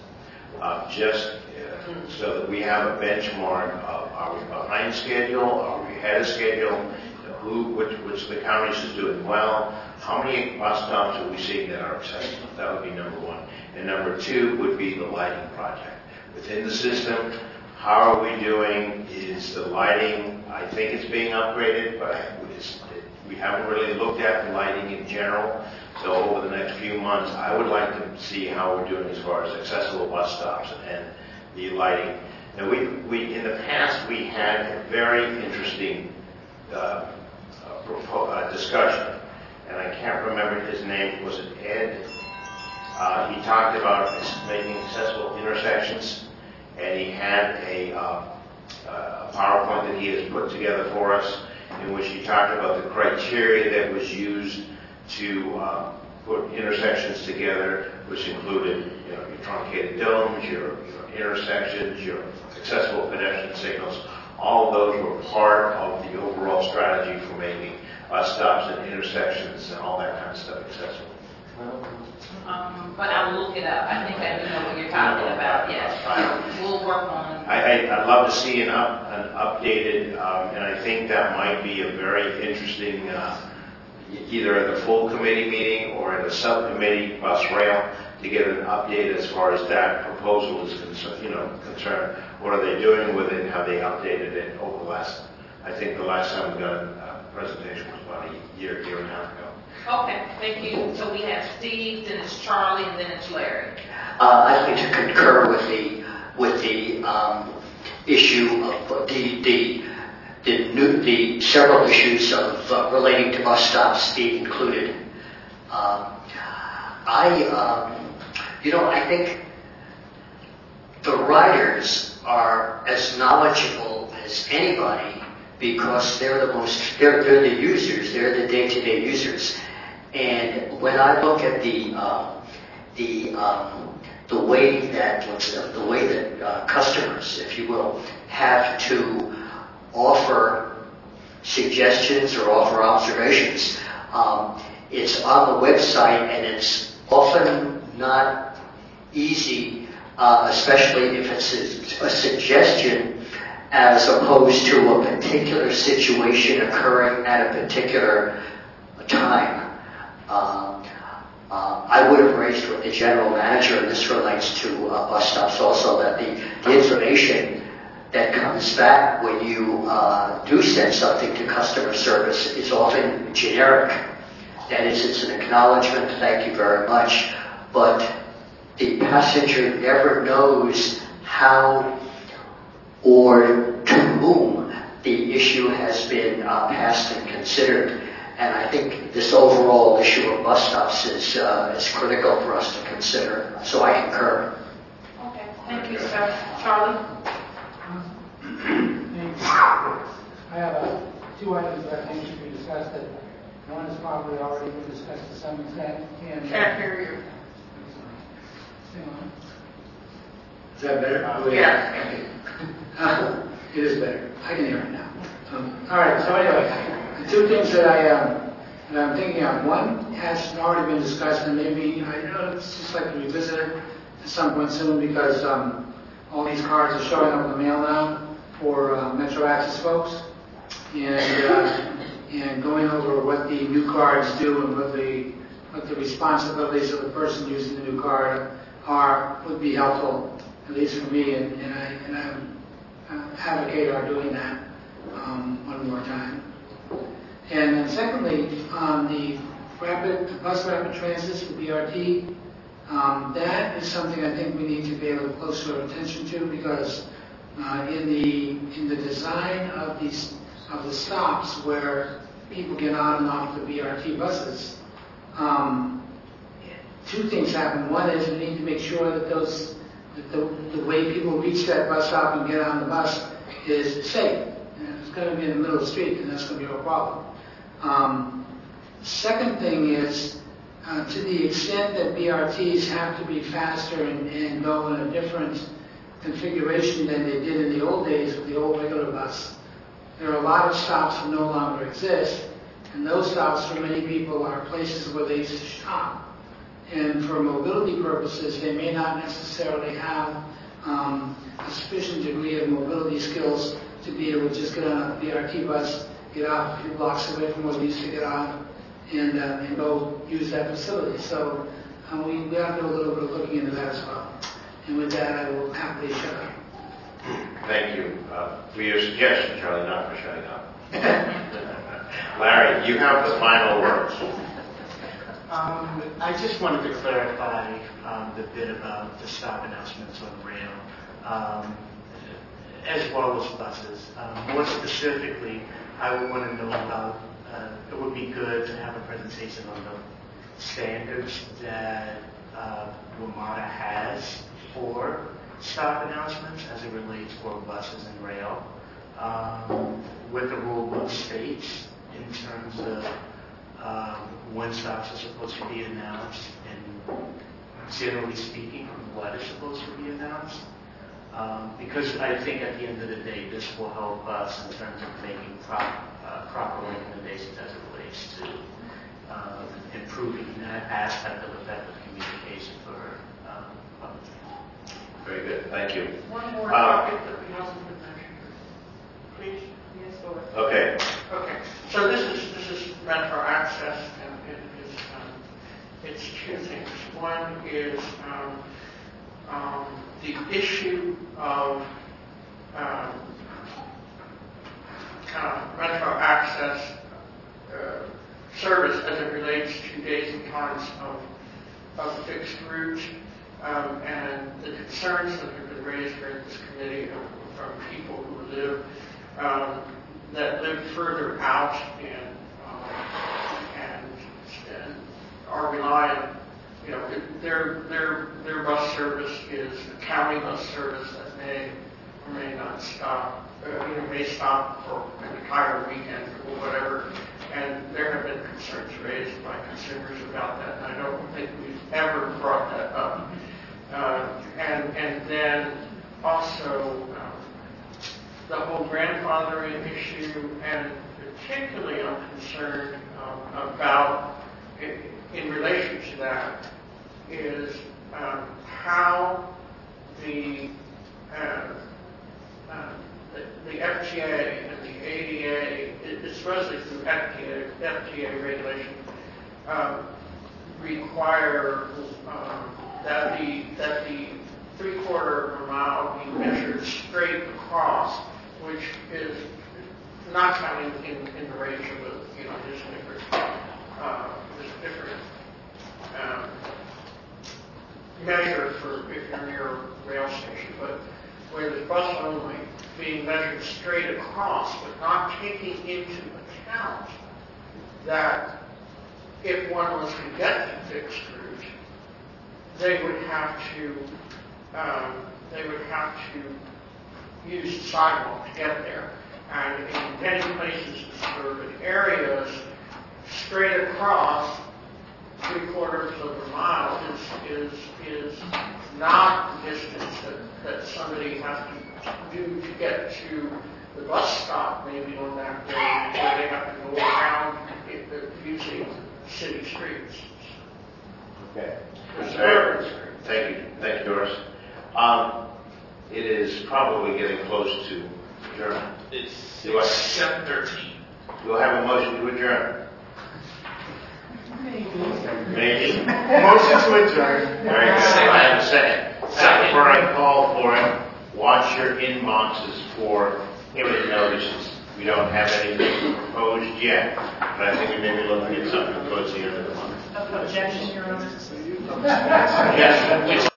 So that we have a benchmark of, are we behind schedule, are we ahead of schedule, which of the counties is doing well, how many bus stops are we seeing that are accessible? That would be number one. And number two would be the lighting project. Within the system, how are we doing? Is the lighting, I think it's being upgraded, but we haven't really looked at the lighting in general. So over the next few months, I would like to see how we're doing as far as accessible bus stops and the lighting. And we in the past, we had a very interesting discussion, and I can't remember his name. Was it Ed? He talked about making accessible intersections, and he had a PowerPoint that he has put together for us, in which he talked about the criteria that was used to put intersections together, which included your truncated domes, your intersections, your accessible pedestrian signals. All of those were part of the overall strategy for making bus stops and intersections and all that kind of stuff accessible. But I will look it up. I think I do know what you're talking about, yes. We'll work on. I'd love to see an updated, and I think that might be a very interesting, either at the full committee meeting or at a subcommittee bus rail, to get an update as far as that proposal is concerned. What are they doing with it? Have they updated it over the last? I think the last time we got a presentation was about a year and a half ago. Okay, thank you. So we have Steve, then it's Charlie, and then it's Larry. I'd like to concur with the issue of the several issues of relating to bus stops being included. I think the riders are as knowledgeable as anybody because they're the users, they're the day-to-day users. And when I look at the way that customers, if you will, have to offer suggestions or offer observations, it's on the website, and it's often not easy, especially if it's a suggestion as opposed to a particular situation occurring at a particular time. I would have raised with the general manager, and this relates to bus stops also, that the information that comes back when you do send something to customer service is often generic. That is, it's an acknowledgement, thank you very much, but the passenger never knows how or to whom the issue has been passed and considered. And I think this overall issue of bus stops is critical for us to consider. So I concur. Okay, thank you, sir. Charlie? Thanks. I have two items that I think should be discussed. That one has probably already been discussed to some extent. And Can't hear you. Is that better? Yeah. It is better. I can hear it now. All right. So anyway. The two things that I'm thinking of. One has already been discussed, and maybe it's just like to revisit it at some point soon because all these cards are showing up in the mail now for Metro Access folks, and going over what the new cards do and what the responsibilities of the person using the new card are would be helpful, at least for me, and I advocate our doing that one more time. And then secondly, on the bus rapid transit, the BRT, that is something I think we need to pay a little closer attention to because in the design of the stops where people get on and off the BRT buses, two things happen. One is we need to make sure that the way people reach that bus stop and get on the bus is safe. And if it's going to be in the middle of the street, then that's going to be a problem. Second thing is, to the extent that BRTs have to be faster and go in a different configuration than they did in the old days with the old regular bus, there are a lot of stops that no longer exist, and those stops for many people are places where they used to shop. And for mobility purposes, they may not necessarily have a sufficient degree of mobility skills to be able to just get on a BRT bus, get off a few blocks away from where they used to get on, and go use that facility. So we have to do a little bit of looking into that as well. And with that, I will happily shut up. Thank you for your suggestion, Charlie, not for shutting up. Larry, you have the final words. I just wanted to clarify the bit about the stop announcements on rail, as well as buses. More specifically, I would want to know about, it would be good to have a presentation on the standards that WMATA has for stop announcements as it relates for buses and rail, what the rule book states in terms of when stops are supposed to be announced, and generally speaking, what is supposed to be announced. Because I think at the end of the day, this will help us in terms of making proper recommendations as it relates to improving that aspect of effective communication for public transit. Very good, thank you. One more topic that we haven't been mentioned. Please? Yes, go ahead. Okay. Okay. So this is metro access, and it's two things. One is the issue of metro access service as it relates to days and times of fixed routes, and the concerns that have been raised during this committee from people who live that live further out and are reliant. You know, their bus service is a county bus service that may or may not stop. May stop for an entire weekend or whatever. And there have been concerns raised by consumers about that. And I don't think we've ever brought that up. And then also the whole grandfathering issue, and particularly I'm concerned about, in relation to that, is how the FTA and the ADA, especially through FTA regulation, require that the 3/4 of a mile be measured straight across, which is not counting in the range of there's different measure for if you're near a rail station, but where the bus only being measured straight across, but not taking into account that if one was to get to fixed route, they would have to use the sidewalk to get there. And in many places in suburban areas, straight across 3/4 of a mile is not the distance that somebody has to do to get to the bus stop, maybe on that road, where they have to go around using city streets. Okay. Thank you, Doris. It is probably getting close to adjournment. It's 7:13. We'll have a motion to adjourn. Maybe. Motion to adjourn. Very good. I have a second. Before I call for it, watch your inboxes for imminent notices. We don't have anything proposed yet, but I think we may be looking at something towards the end of the month. Objection, Your Honor. Yes.